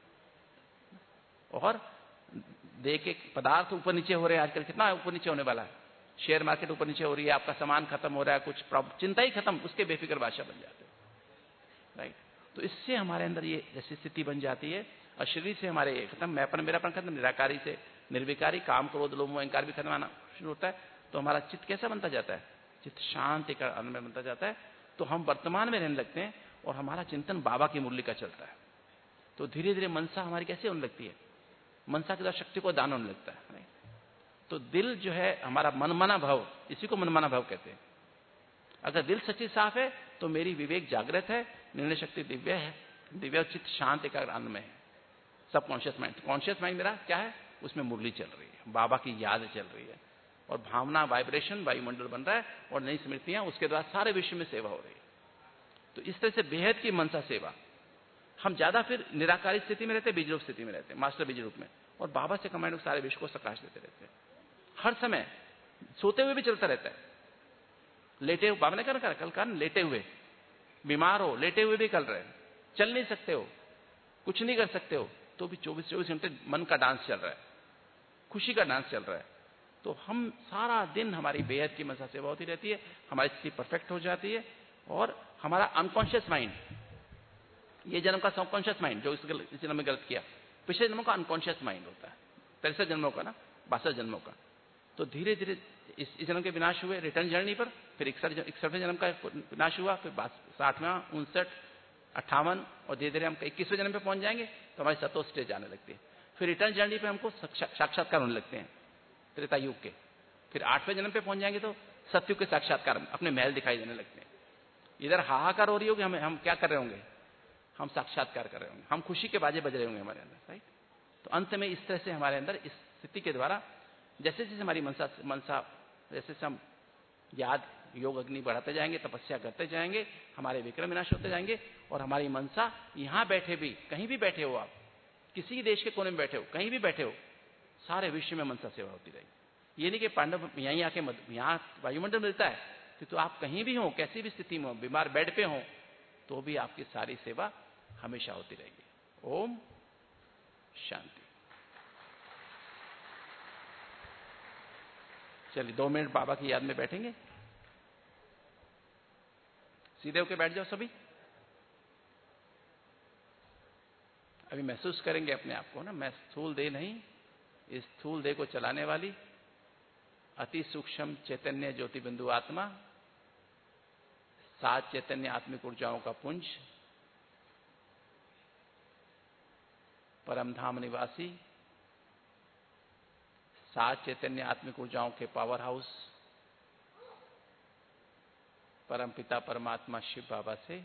और देखे पदार्थ ऊपर नीचे हो रहे हैं, आजकल कितना ऊपर नीचे होने वाला है, शेयर मार्केट ऊपर नीचे हो रही है, आपका सामान खत्म हो रहा है, कुछ चिंता ही खत्म, उसके बेफिक्र बादशाह बन जाते हैं। राइट? तो इससे हमारे अंदर ये ऐसी स्थिति बन जाती है, और शरीर से हमारे खत्म, मैंपन मेरापन खत्म, निराकारी से निर्विकारी, काम क्रोध लोभ अहंकार भी खत्म आना शुरू होता है। तो हमारा चित्त कैसा बनता जाता है? चित्त शांति का आनंद में बनता जाता है। तो हम वर्तमान में रहने लगते हैं और हमारा चिंतन बाबा की मुरली का चलता है। तो धीरे धीरे मनसा हमारी कैसे होने लगती है? मनसा के द्वारा शक्ति को दान होने लगता है। तो दिल जो है हमारा मनमाना भाव, इसी को मनमाना भाव कहते हैं। अगर दिल सच्ची साफ है तो मेरी विवेक जागृत है, निर्णय शक्ति दिव्य है, दिव्य चित्त शांत एकाग्र आनंद में है। सब कॉन्शियस माइंड, कॉन्शियस माइंड मेरा क्या है? उसमें मुरली चल रही है, बाबा की याद चल रही है, और भावना वाइब्रेशन वायुमंडल बन रहा है, और नई स्मृतियां, उसके द्वारा सारे विश्व में सेवा हो रही है। तो इस तरह से बेहद की मनसा सेवा। हम ज्यादा फिर निराकारी स्थिति में रहते, बीजरूप स्थिति में रहते, मास्टर बीजरूप में, और बाबा से कमांड सारे विश्व को प्रकाश देते रहते हैं। हर समय सोते हुए भी चलता रहता है, लेटे हुए, बाबा ने कहा कल का लेटे हुए, बीमार हो लेटे हुए भी कर रहे हैं, चल नहीं सकते हो, कुछ नहीं कर सकते हो, तो भी चौबीस चौबीस घंटे मन का डांस चल रहा है, खुशी का डांस चल रहा है। तो हम सारा दिन हमारी बेहद की मनसा सेवा होती रहती है, हमारी स्थिति परफेक्ट हो जाती है, और हमारा अनकॉन्शियस माइंड ये जन्म का सबकॉन्शियस माइंड जो इस, इस जन्म में गलत किया, पिछले जन्मों का अनकॉन्शियस माइंड होता है, तिरसठ जन्मों का ना, बासठ जन्मों का। तो धीरे धीरे इस, इस जन्म के विनाश हुए रिटर्न जर्नी पर, फिर इकसठ इकसठवें जन्म का विनाश हुआ, फिर साठवां, उनसठ, अट्ठावन, और धीरे धीरे हम इक्कीसवें जन्म पे पहुंच जाएंगे तो हमारी सतो स्टेज आने लगती है। फिर रिटर्न जर्नी पे हमको साक्षात्कार होने लगते हैं त्रेता युग के। फिर आठवें जन्म पे पहुंच जाएंगे तो सतयुग के साक्षात्कार, अपने महल दिखाई देने लगते हैं। इधर हाहाकार हो रही होगी, हम हम क्या कर रहे होंगे, हम साक्षात्कार कर रहे होंगे, हम खुशी के बाजे बज रहे होंगे हमारे अंदर, राइट। तो अंत में इस तरह से हमारे अंदर इस स्थिति के द्वारा जैसे जैसे हमारी मनसा मनसा जैसे हम याद योग अग्नि बढ़ाते जाएंगे, तपस्या करते जाएंगे, हमारे विक्रम विनाश होते जाएंगे, और हमारी मनसा यहां बैठे भी, कहीं भी बैठे हो आप, किसी देश के कोने में बैठे हो, कहीं भी बैठे हो, सारे विश्व में मनसा सेवा होती रहेगी। ये नहीं कि पांडव यहीं आके यहां वायुमंडल मिलता है, कि तो आप कहीं भी हो, कैसी भी स्थिति में हो, बीमार बेड पे हो, तो भी आपकी सारी सेवा हमेशा होती रहेगी। ओम शांति। चलिए दो मिनट बाबा की याद में बैठेंगे, सीधे होके बैठ जाओ सभी। अभी महसूस करेंगे अपने आप को ना, मैं स्थूल देह नहीं, इस स्थूल देह को चलाने वाली अति सूक्ष्म चैतन्य ज्योति बिंदु आत्मा, सात चैतन्य आत्मिक ऊर्जाओं का पुंज, परम धाम निवासी, सात चैतन्य आत्मिक ऊर्जाओं के पावर हाउस, परम पिता परमात्मा शिव बाबा से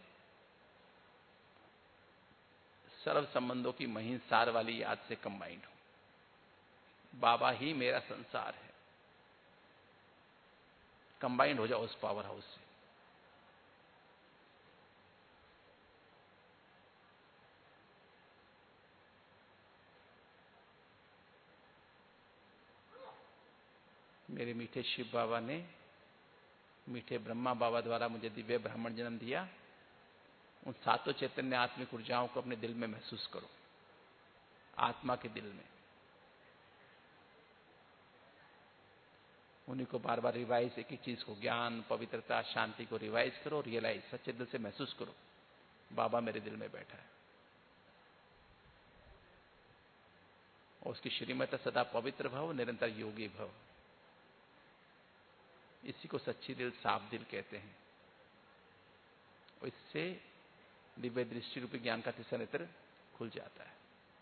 सर्व संबंधों की महीन सार वाली याद से कंबाइंड हूं। बाबा ही मेरा संसार है। कंबाइंड हो जाओ उस पावर हाउस से। मेरे मीठे शिव बाबा ने मीठे ब्रह्मा बाबा द्वारा मुझे दिव्य ब्राह्मण जन्म दिया। उन सातों चैतन्य आत्मिक ऊर्जाओं को अपने दिल में महसूस करो, आत्मा के दिल में। उन्हीं को बार बार रिवाइज, एक एक चीज को, ज्ञान, पवित्रता, शांति को रिवाइज करो, रियलाइज, सच्चे दिल से महसूस करो, बाबा मेरे दिल में बैठा है। और उसकी श्रीमत सदा पवित्र भव, निरंतर योगी भव। इसी को सच्ची दिल, साफ दिल कहते हैं। और इससे दिव्य दृष्टि रूपी ज्ञान का तीसरा नेत्र खुल जाता है।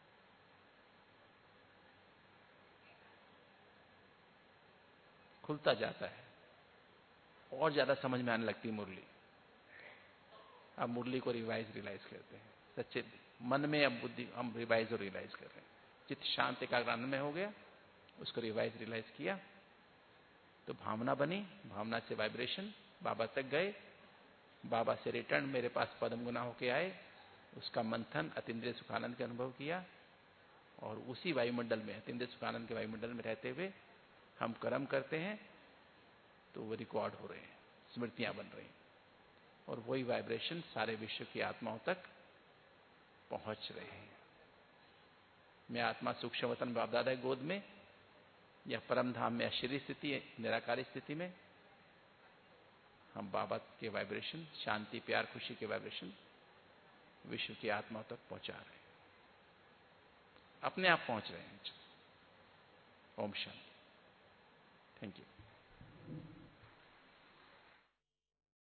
खुलता जाता है और ज्यादा समझ में आने लगती है मुरली। अब मुरली को रिवाइज रियलाइज करते हैं, सच्चे मन में अब बुद्धि हम रिवाइज और रियलाइज कर रहे हैं। चित्त शांत एकाग्र आनंद में हो गया, उसको रिवाइज रियलाइज किया तो भावना बनी, भावना से वाइब्रेशन, बाबा तक गए, बाबा से रिटर्न मेरे पास पद्म गुना होके आए, उसका मंथन, अतीन्द्रिय सुखानंद के अनुभव किया, और उसी वायुमंडल में, अतीन्द्रिय सुखानंद के वायुमंडल में रहते हुए हम कर्म करते हैं तो वो रिकॉर्ड हो रहे हैं, स्मृतियां बन रही हैं, और वही वाइब्रेशन सारे विश्व की आत्माओं तक पहुंच रहे हैं। मैं आत्मा सूक्ष्म वतन बाप दादा गोद में, या परम धाम में अशरीरी स्थिति, निराकारी स्थिति में, हम बाबा के वाइब्रेशन, शांति, प्यार, खुशी के वाइब्रेशन विश्व की आत्माओं तक पहुंचा रहे हैं, अपने आप पहुंच रहे हैं। ओम शांति। Thank you.